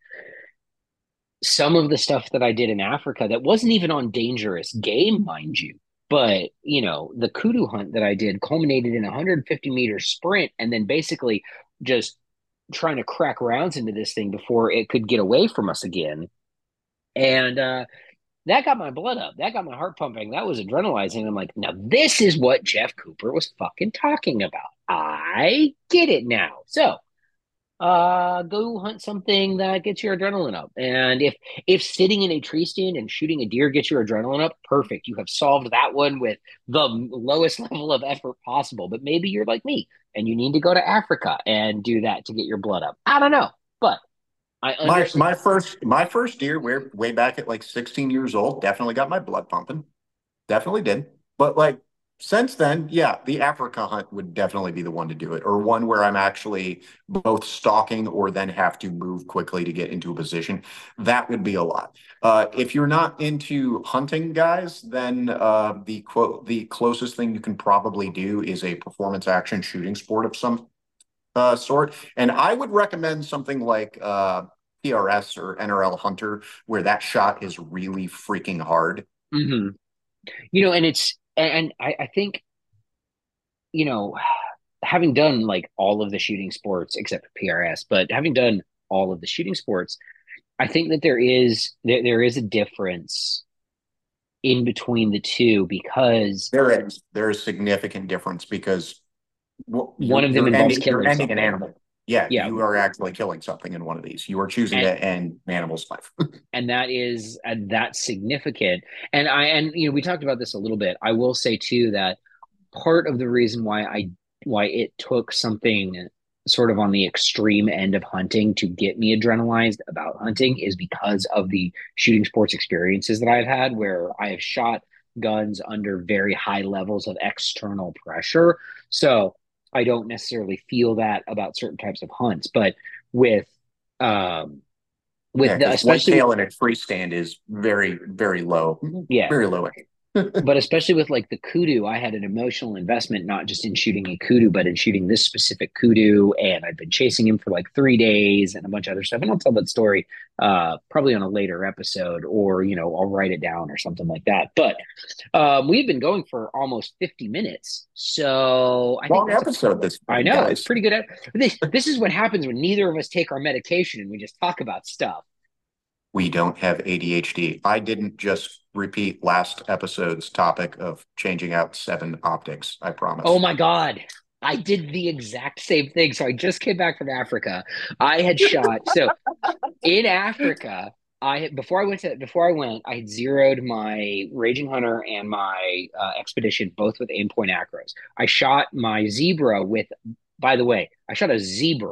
[SPEAKER 3] Some of the stuff that I did in Africa that wasn't even on dangerous game, mind you. But, you know, the kudu hunt that I did culminated in a one hundred fifty meter sprint and then basically just trying to crack rounds into this thing before it could get away from us again. And uh, that got my blood up. That got my heart pumping. That was adrenalizing. I'm like, now this is what Jeff Cooper was fucking talking about. I get it now. So uh go hunt something that gets your adrenaline up. And if if sitting in a tree stand and shooting a deer gets your adrenaline up, perfect, you have solved that one with the lowest level of effort possible. But maybe you're like me and you need to go to Africa and do that to get your blood up. I don't know, but I
[SPEAKER 4] My
[SPEAKER 3] understand.
[SPEAKER 4] my first my first deer, way way back at like sixteen years old, definitely got my blood pumping. Definitely did. But like since then, yeah, the Africa hunt would definitely be the one to do it, or one where I'm actually both stalking or then have to move quickly to get into a position. That would be a lot. Uh, if you're not into hunting, guys, then uh, the quote the closest thing you can probably do is a performance action shooting sport of some uh, sort. And I would recommend something like uh, P R S or N R L Hunter, where that shot is really freaking hard.
[SPEAKER 3] Hmm. You know, and it's and I, I think, you know, having done like all of the shooting sports except for P R S, but having done all of the shooting sports, I think that there is there, there is a difference in between the two because
[SPEAKER 4] There is there is significant difference because well,
[SPEAKER 3] one
[SPEAKER 4] you're
[SPEAKER 3] of them
[SPEAKER 4] you're
[SPEAKER 3] involves
[SPEAKER 4] ending you're
[SPEAKER 3] killing
[SPEAKER 4] ending an
[SPEAKER 3] something.
[SPEAKER 4] animal. Yeah,
[SPEAKER 3] Yeah,
[SPEAKER 4] you are actually killing something in one of these. You are choosing
[SPEAKER 3] and
[SPEAKER 4] to end an animal's life.
[SPEAKER 3] and that is and that's significant. And I and you know we talked about this a little bit. I will say too that part of the reason why I why it took something sort of on the extreme end of hunting to get me adrenalized about hunting is because of the shooting sports experiences that I've had where I have shot guns under very high levels of external pressure. So I don't necessarily feel that about certain types of hunts, but with um with
[SPEAKER 4] Yeah,
[SPEAKER 3] the
[SPEAKER 4] because
[SPEAKER 3] especially
[SPEAKER 4] whitetail in a freestand is very, very low.
[SPEAKER 3] yeah,
[SPEAKER 4] Very low.
[SPEAKER 3] but especially with like the kudu, I had an emotional investment, not just in shooting a kudu, but in shooting this specific kudu. And I've been chasing him for like three days and a bunch of other stuff. And I'll tell that story uh, probably on a later episode, or, you know, I'll write it down or something like that. But um, we've been going for almost fifty minutes. So I think
[SPEAKER 4] Long
[SPEAKER 3] that's a,
[SPEAKER 4] episode this
[SPEAKER 3] I
[SPEAKER 4] time,
[SPEAKER 3] know it's
[SPEAKER 4] guys.
[SPEAKER 3] pretty good. This, this is what happens when neither of us take our medication and we just talk about stuff.
[SPEAKER 4] We don't have A D H D. I didn't just repeat last episode's topic of changing out seven optics. I
[SPEAKER 3] Oh
[SPEAKER 4] promise.
[SPEAKER 3] my God. I did the exact same thing. So I just came back from Africa. I had shot. So in Africa, I had before I went to before I went, I had zeroed my Raging Hunter and my uh, Expedition both with aim point acros. I shot my Zebra with, by the way, I shot a Zebra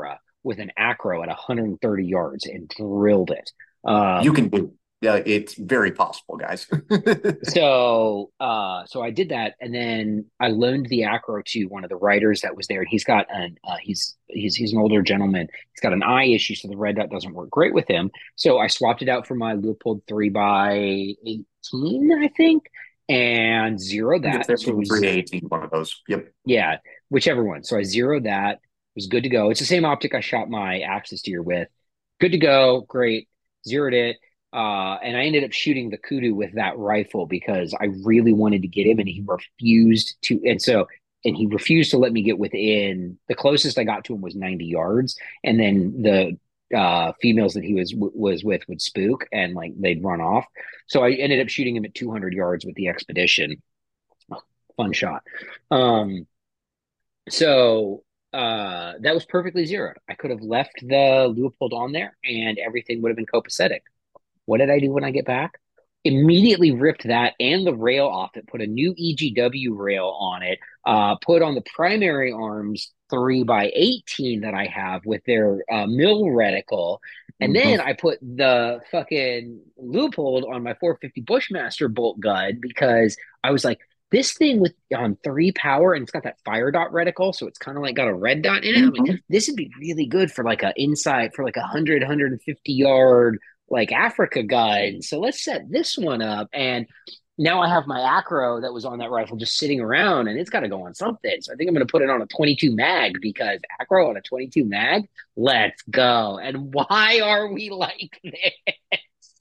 [SPEAKER 3] with an acro at one hundred thirty yards and drilled it. Um,
[SPEAKER 4] you can do. Yeah, it's very possible, guys.
[SPEAKER 3] so uh so I did that, and then I loaned the acro to one of the writers that was there, and he's got an uh he's he's he's an older gentleman. He's got an eye issue, so the red dot doesn't work great with him. So I swapped it out for my Leupold three by eighteen, I think, and zeroed that. So it was
[SPEAKER 4] three eighteen, one of those. Yep.
[SPEAKER 3] Yeah, whichever one. So I zeroed that. It was good to go. It's the same optic I shot my Axis deer with. Good to go. Great. Zeroed it. Uh, and I ended up shooting the kudu with that rifle because I really wanted to get him, and he refused to. And so, and he refused to let me get within. The closest I got to him was ninety yards, and then the uh, females that he was was with would spook, and like they'd run off. So I ended up shooting him at two hundred yards with the Expedition. Oh, fun shot. Um, so uh, that was perfectly zeroed. I could have left the Leupold on there, and everything would have been copacetic. What did I do when I get back? Immediately ripped that and the rail off it, put a new E G W rail on it, uh, put on the primary arms three by eighteen that I have with their uh, mill reticle. And mm-hmm. then I put the fucking Leupold on my four fifty Bushmaster bolt gun because I was like, this thing with on three power, and it's got that fire dot reticle, so it's kind of like got a red dot in it. Mm-hmm. I'm like, this would be really good for like a inside for like a hundred, one hundred fifty yard like Africa gun. So let's set this one up. And now I have my acro that was on that rifle just sitting around, and it's got to go on something. So I think I'm going to put it on a twenty-two mag, because acro on a twenty-two mag, let's go. And why are we like this?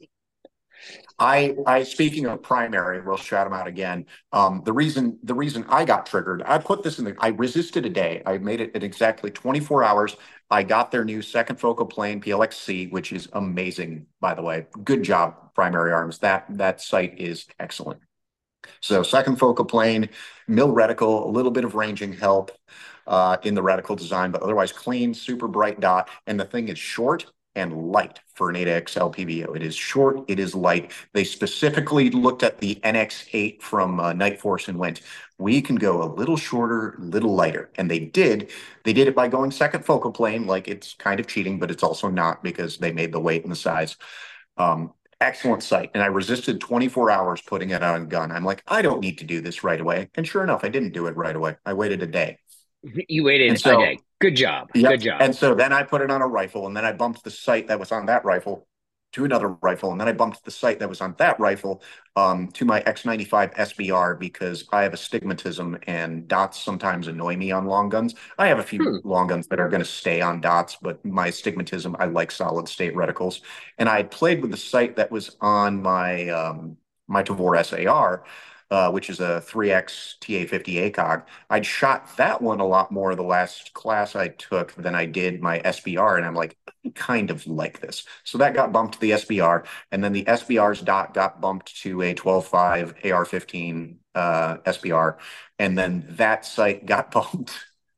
[SPEAKER 4] I, I, speaking of primary, we'll shout them out again. Um, the reason, the reason I got triggered, I put this in the, I resisted a day. I made it in exactly twenty-four hours. I got their new second focal plane P L X C, which is amazing, by the way. Good job, Primary Arms. That, that sight is excellent. So second focal plane, mill reticle, a little bit of ranging help uh, in the reticle design, but otherwise clean, super bright dot. And the thing is short and light for an eight X L P V O. It is short, it is light. They specifically looked at the N X eight from uh, Night Force and went, we can go a little shorter, little lighter. And they did. They did it by going second focal plane. Like, it's kind of cheating, but it's also not, because they made the weight and the size. Um, excellent sight. And I resisted twenty-four hours putting it on a gun. I'm like, I don't need to do this right away. And sure enough, I didn't do it right away. I waited a day.
[SPEAKER 3] You waited so, a day. Good job.
[SPEAKER 4] Yep.
[SPEAKER 3] Good job.
[SPEAKER 4] And so then I put it on a rifle, and then I bumped the sight that was on that rifle to another rifle, and then I bumped the sight that was on that rifle um, to my X ninety-five S B R, because I have astigmatism and dots sometimes annoy me on long guns. I have a few hmm. long guns that are going to stay on dots, but my astigmatism, I like solid state reticles. And I played with the sight that was on my um, my Tavor S A R, Uh, which is a three X T A fifty A C O G. I'd shot that one a lot more the last class I took than I did my S B R, and I'm like, I kind of like this. So that got bumped to the S B R, and then the S B R's dot got bumped to a twelve five A R fifteen uh, S B R, and then that sight got bumped.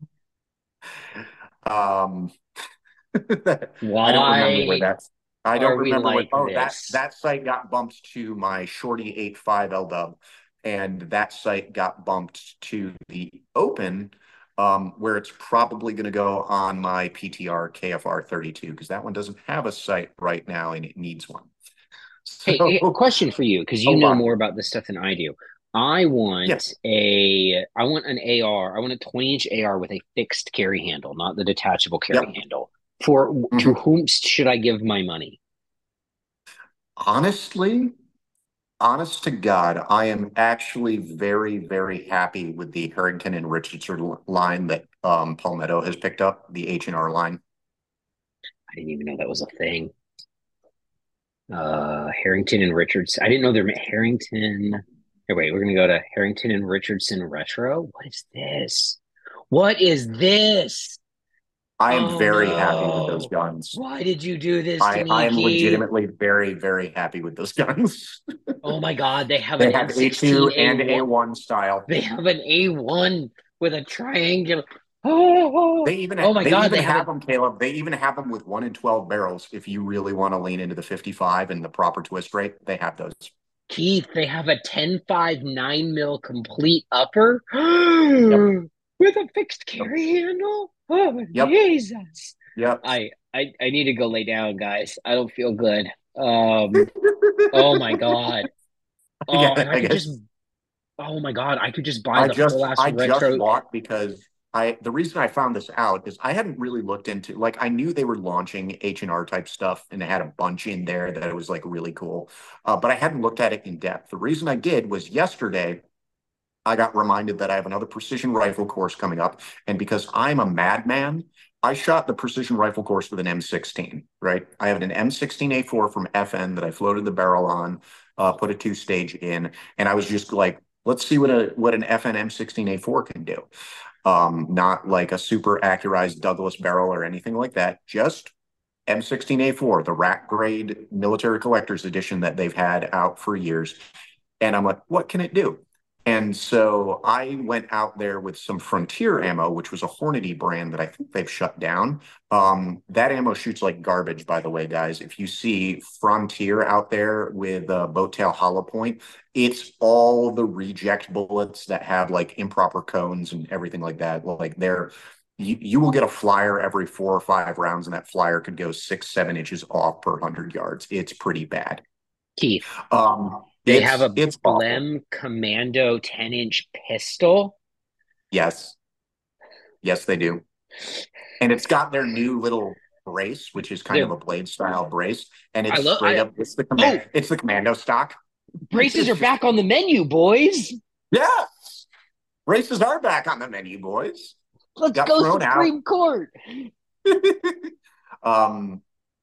[SPEAKER 4] um,
[SPEAKER 3] Why?
[SPEAKER 4] I don't remember where that's. I don't remember
[SPEAKER 3] like
[SPEAKER 4] what. Oh, that that sight got bumped to my Shorty eight five L W. And that sight got bumped to the open, um, where it's probably going to go on my P T R K F R thirty-two, because that one doesn't have a sight right now, and it needs one.
[SPEAKER 3] So, hey, hey, question for you, because you know on. more about this stuff than I do. I want yes. a, I want an A R. I want a twenty inch A R with a fixed carry handle, not the detachable carry yep. handle. For mm-hmm. to whom should I give my money?
[SPEAKER 4] Honestly. Honest to God, I am actually very, very happy with the Harrington and Richardson line that um, Palmetto has picked up, the H and R line.
[SPEAKER 3] I didn't even know that was a thing. Uh, Harrington and Richardson. I didn't know they're Harrington. Here, wait, we're going to go to Harrington and Richardson Retro. What is this? What is this?
[SPEAKER 4] I am
[SPEAKER 3] oh,
[SPEAKER 4] very
[SPEAKER 3] no.
[SPEAKER 4] happy with those guns.
[SPEAKER 3] Why did you do this
[SPEAKER 4] I,
[SPEAKER 3] to me,
[SPEAKER 4] I am
[SPEAKER 3] Keith?
[SPEAKER 4] legitimately very, very happy with those guns.
[SPEAKER 3] Oh my God, they have
[SPEAKER 4] they
[SPEAKER 3] an
[SPEAKER 4] have A two and A one style.
[SPEAKER 3] They have an A one with a triangular. Oh,
[SPEAKER 4] they even
[SPEAKER 3] oh my
[SPEAKER 4] they
[SPEAKER 3] God,
[SPEAKER 4] even
[SPEAKER 3] they
[SPEAKER 4] have,
[SPEAKER 3] have
[SPEAKER 4] them, Caleb. They even have them with one and twelve barrels. If you really want to lean into the fifty-five and the proper twist rate, they have those.
[SPEAKER 3] Keith, they have a ten five nine mil complete upper yep. with a fixed carry yep. handle. Oh, yep. Jesus.
[SPEAKER 4] Yep.
[SPEAKER 3] I, I I need to go lay down, guys. I don't feel good. Um, oh my God.
[SPEAKER 4] I
[SPEAKER 3] Oh,
[SPEAKER 4] guess,
[SPEAKER 3] and I
[SPEAKER 4] I
[SPEAKER 3] could
[SPEAKER 4] guess
[SPEAKER 3] just, oh my God, I could just buy
[SPEAKER 4] I
[SPEAKER 3] the full
[SPEAKER 4] just
[SPEAKER 3] ass
[SPEAKER 4] I just
[SPEAKER 3] retro.
[SPEAKER 4] bought because I the reason I found this out is I hadn't really looked into, like, I knew they were launching H and R type stuff and they had a bunch in there that it was like really cool. Uh, but I hadn't looked at it in depth. The reason I did was yesterday I got reminded that I have another precision rifle course coming up. And because I'm a madman, I shot the precision rifle course with an M sixteen, right? I have an M sixteen A four from F N that I floated the barrel on, uh, put a two stage in, and I was just like, let's see what a what an F N M sixteen A four can do. Um, not like a super accurized Douglas barrel or anything like that. Just M sixteen A four, the rack grade military collector's edition that they've had out for years. And I'm like, what can it do? And so I went out there with some Frontier ammo, which was a Hornady brand that I think they've shut down. Um, that ammo shoots like garbage, by the way, guys. If you see Frontier out there with a boat tail hollow point, it's all the reject bullets that have like improper cones and everything like that. Like they're you, you will get a flyer every four or five rounds, and that flyer could go six, seven inches off per hundred yards. It's pretty bad.
[SPEAKER 3] Keith,
[SPEAKER 4] Um,
[SPEAKER 3] they
[SPEAKER 4] it's,
[SPEAKER 3] have a
[SPEAKER 4] it's awful.
[SPEAKER 3] Blem Commando ten inch pistol.
[SPEAKER 4] Yes. Yes, they do. And it's got their new little brace, which is kind
[SPEAKER 3] They're-
[SPEAKER 4] of a blade style brace. And it's
[SPEAKER 3] I love-
[SPEAKER 4] straight
[SPEAKER 3] I-
[SPEAKER 4] up, it's the, command,
[SPEAKER 3] Oh!
[SPEAKER 4] it's the commando stock.
[SPEAKER 3] Braces are back on the menu, boys.
[SPEAKER 4] Yeah. Braces are back on the menu, boys.
[SPEAKER 3] Let's
[SPEAKER 4] Got
[SPEAKER 3] go
[SPEAKER 4] thrown
[SPEAKER 3] Supreme
[SPEAKER 4] out.
[SPEAKER 3] Court.
[SPEAKER 4] um,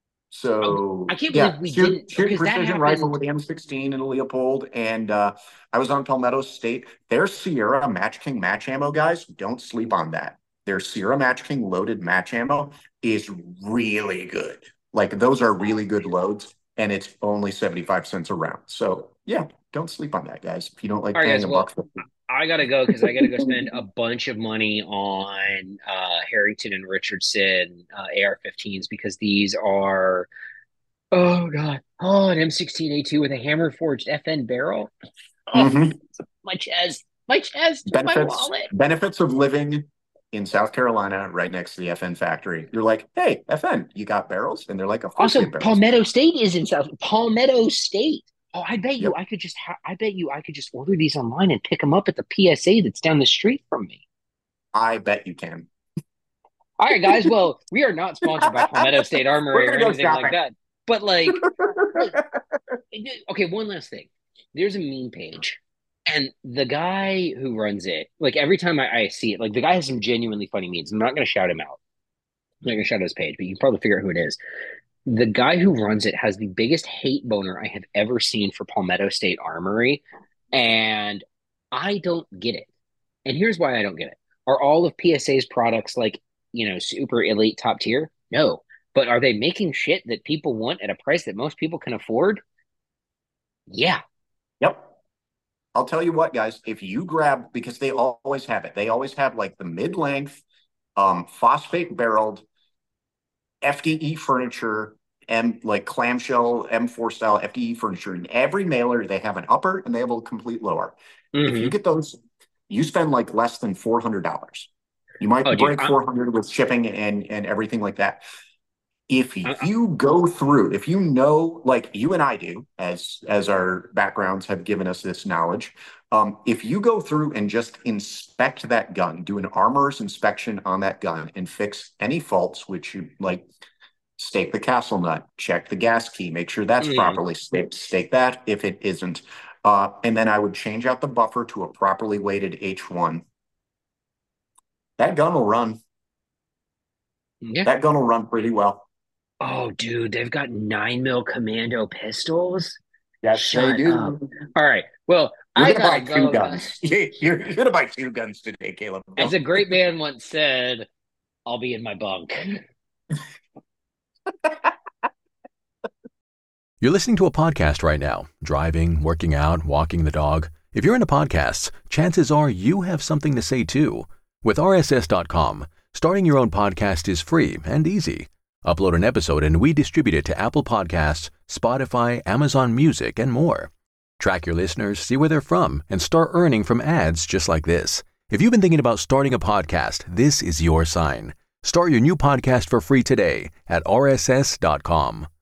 [SPEAKER 4] so
[SPEAKER 3] I can't
[SPEAKER 4] yeah,
[SPEAKER 3] believe we
[SPEAKER 4] shoot,
[SPEAKER 3] didn't-
[SPEAKER 4] shoot
[SPEAKER 3] because that
[SPEAKER 4] precision
[SPEAKER 3] happened-
[SPEAKER 4] rifle with the M sixteen and a Leopold. And uh, I was on Palmetto State. Their Sierra Match King match ammo, guys, don't sleep on that. Their Sierra Match King loaded match ammo is really good. Like those are really good loads, and it's only seventy-five cents a round. So yeah, don't sleep on that, guys. If you don't like
[SPEAKER 3] All right,
[SPEAKER 4] paying
[SPEAKER 3] guys,
[SPEAKER 4] a
[SPEAKER 3] well,
[SPEAKER 4] buck for
[SPEAKER 3] I gotta go because I gotta go spend a bunch of money on uh, Harrington and Richardson uh, A R fifteens because these are, oh God, oh, an M sixteen A two with a hammer forged F N barrel. Oh,
[SPEAKER 4] Mhm.
[SPEAKER 3] my chest, my chest, my
[SPEAKER 4] benefits
[SPEAKER 3] wallet.
[SPEAKER 4] benefits of living in South Carolina, right next to the F N factory. You're like, hey, F N, you got barrels? And they're like, of course we
[SPEAKER 3] Also,
[SPEAKER 4] have barrels.
[SPEAKER 3] Palmetto State is in South Palmetto State. Oh, I bet you
[SPEAKER 4] Yep.
[SPEAKER 3] I could just ha- I bet you I could just order these online and pick them up at the P S A that's down the street from me.
[SPEAKER 4] I bet you can.
[SPEAKER 3] All right, guys. Well, we are not sponsored by Palmetto State Armory
[SPEAKER 4] We're
[SPEAKER 3] or
[SPEAKER 4] gonna go
[SPEAKER 3] anything like
[SPEAKER 4] shopping.
[SPEAKER 3] that. But like, like, okay, one last thing. There's a meme page, and the guy who runs it, like every time I, I see it, like the guy has some genuinely funny memes. I'm not going to shout him out. I'm not going to shout out his page, but you can probably figure out who it is. The guy who runs it has the biggest hate boner I have ever seen for Palmetto State Armory, and I don't get it. And here's why I don't get it. Are all of P S A's products like, you know, super elite top tier? No. But are they making shit that people want at a price that most people can afford? Yeah.
[SPEAKER 4] Yep. I'll tell you what, guys, if you grab, because they always have it, they always have like the mid-length, um, phosphate barreled, F D E furniture, and like clamshell M four style F D E furniture. In every mailer, they have an upper and they have a complete lower.
[SPEAKER 3] Mm-hmm.
[SPEAKER 4] If you get those, you spend like less than four hundred dollars. You might
[SPEAKER 3] Oh,
[SPEAKER 4] break
[SPEAKER 3] dude,
[SPEAKER 4] four hundred dollars with shipping and, and everything like that. If
[SPEAKER 3] I-
[SPEAKER 4] you go through, if you know, like you and I do, as as our backgrounds have given us this knowledge, um, if you go through and just inspect that gun, do an armorer's inspection on that gun and fix any faults, which you like, stake the castle nut, check the gas key, make sure that's
[SPEAKER 3] Mm.
[SPEAKER 4] properly staked, stake that if it isn't. Uh, and then I would change out the buffer to a properly weighted H one. That gun will run.
[SPEAKER 3] Yeah.
[SPEAKER 4] That gun will run pretty well.
[SPEAKER 3] Oh, dude, they've got nine mil commando pistols.
[SPEAKER 4] Yes,
[SPEAKER 3] Shut up. All right. Well,
[SPEAKER 4] You're
[SPEAKER 3] I
[SPEAKER 4] gonna buy
[SPEAKER 3] gotta
[SPEAKER 4] two
[SPEAKER 3] go.
[SPEAKER 4] guns. You're, you're gonna buy two guns today, Caleb.
[SPEAKER 3] As a great man once said, I'll be in my bunk.
[SPEAKER 5] You're listening to a podcast right now, driving, working out, walking the dog. If you're into podcasts, chances are you have something to say too. With R S S dot com, starting your own podcast is free and easy. Upload an episode and we distribute it to Apple Podcasts, Spotify, Amazon Music, and more. Track your listeners, see where they're from, and start earning from ads just like this. If you've been thinking about starting a podcast, this is your sign. Start your new podcast for free today at R S S dot com.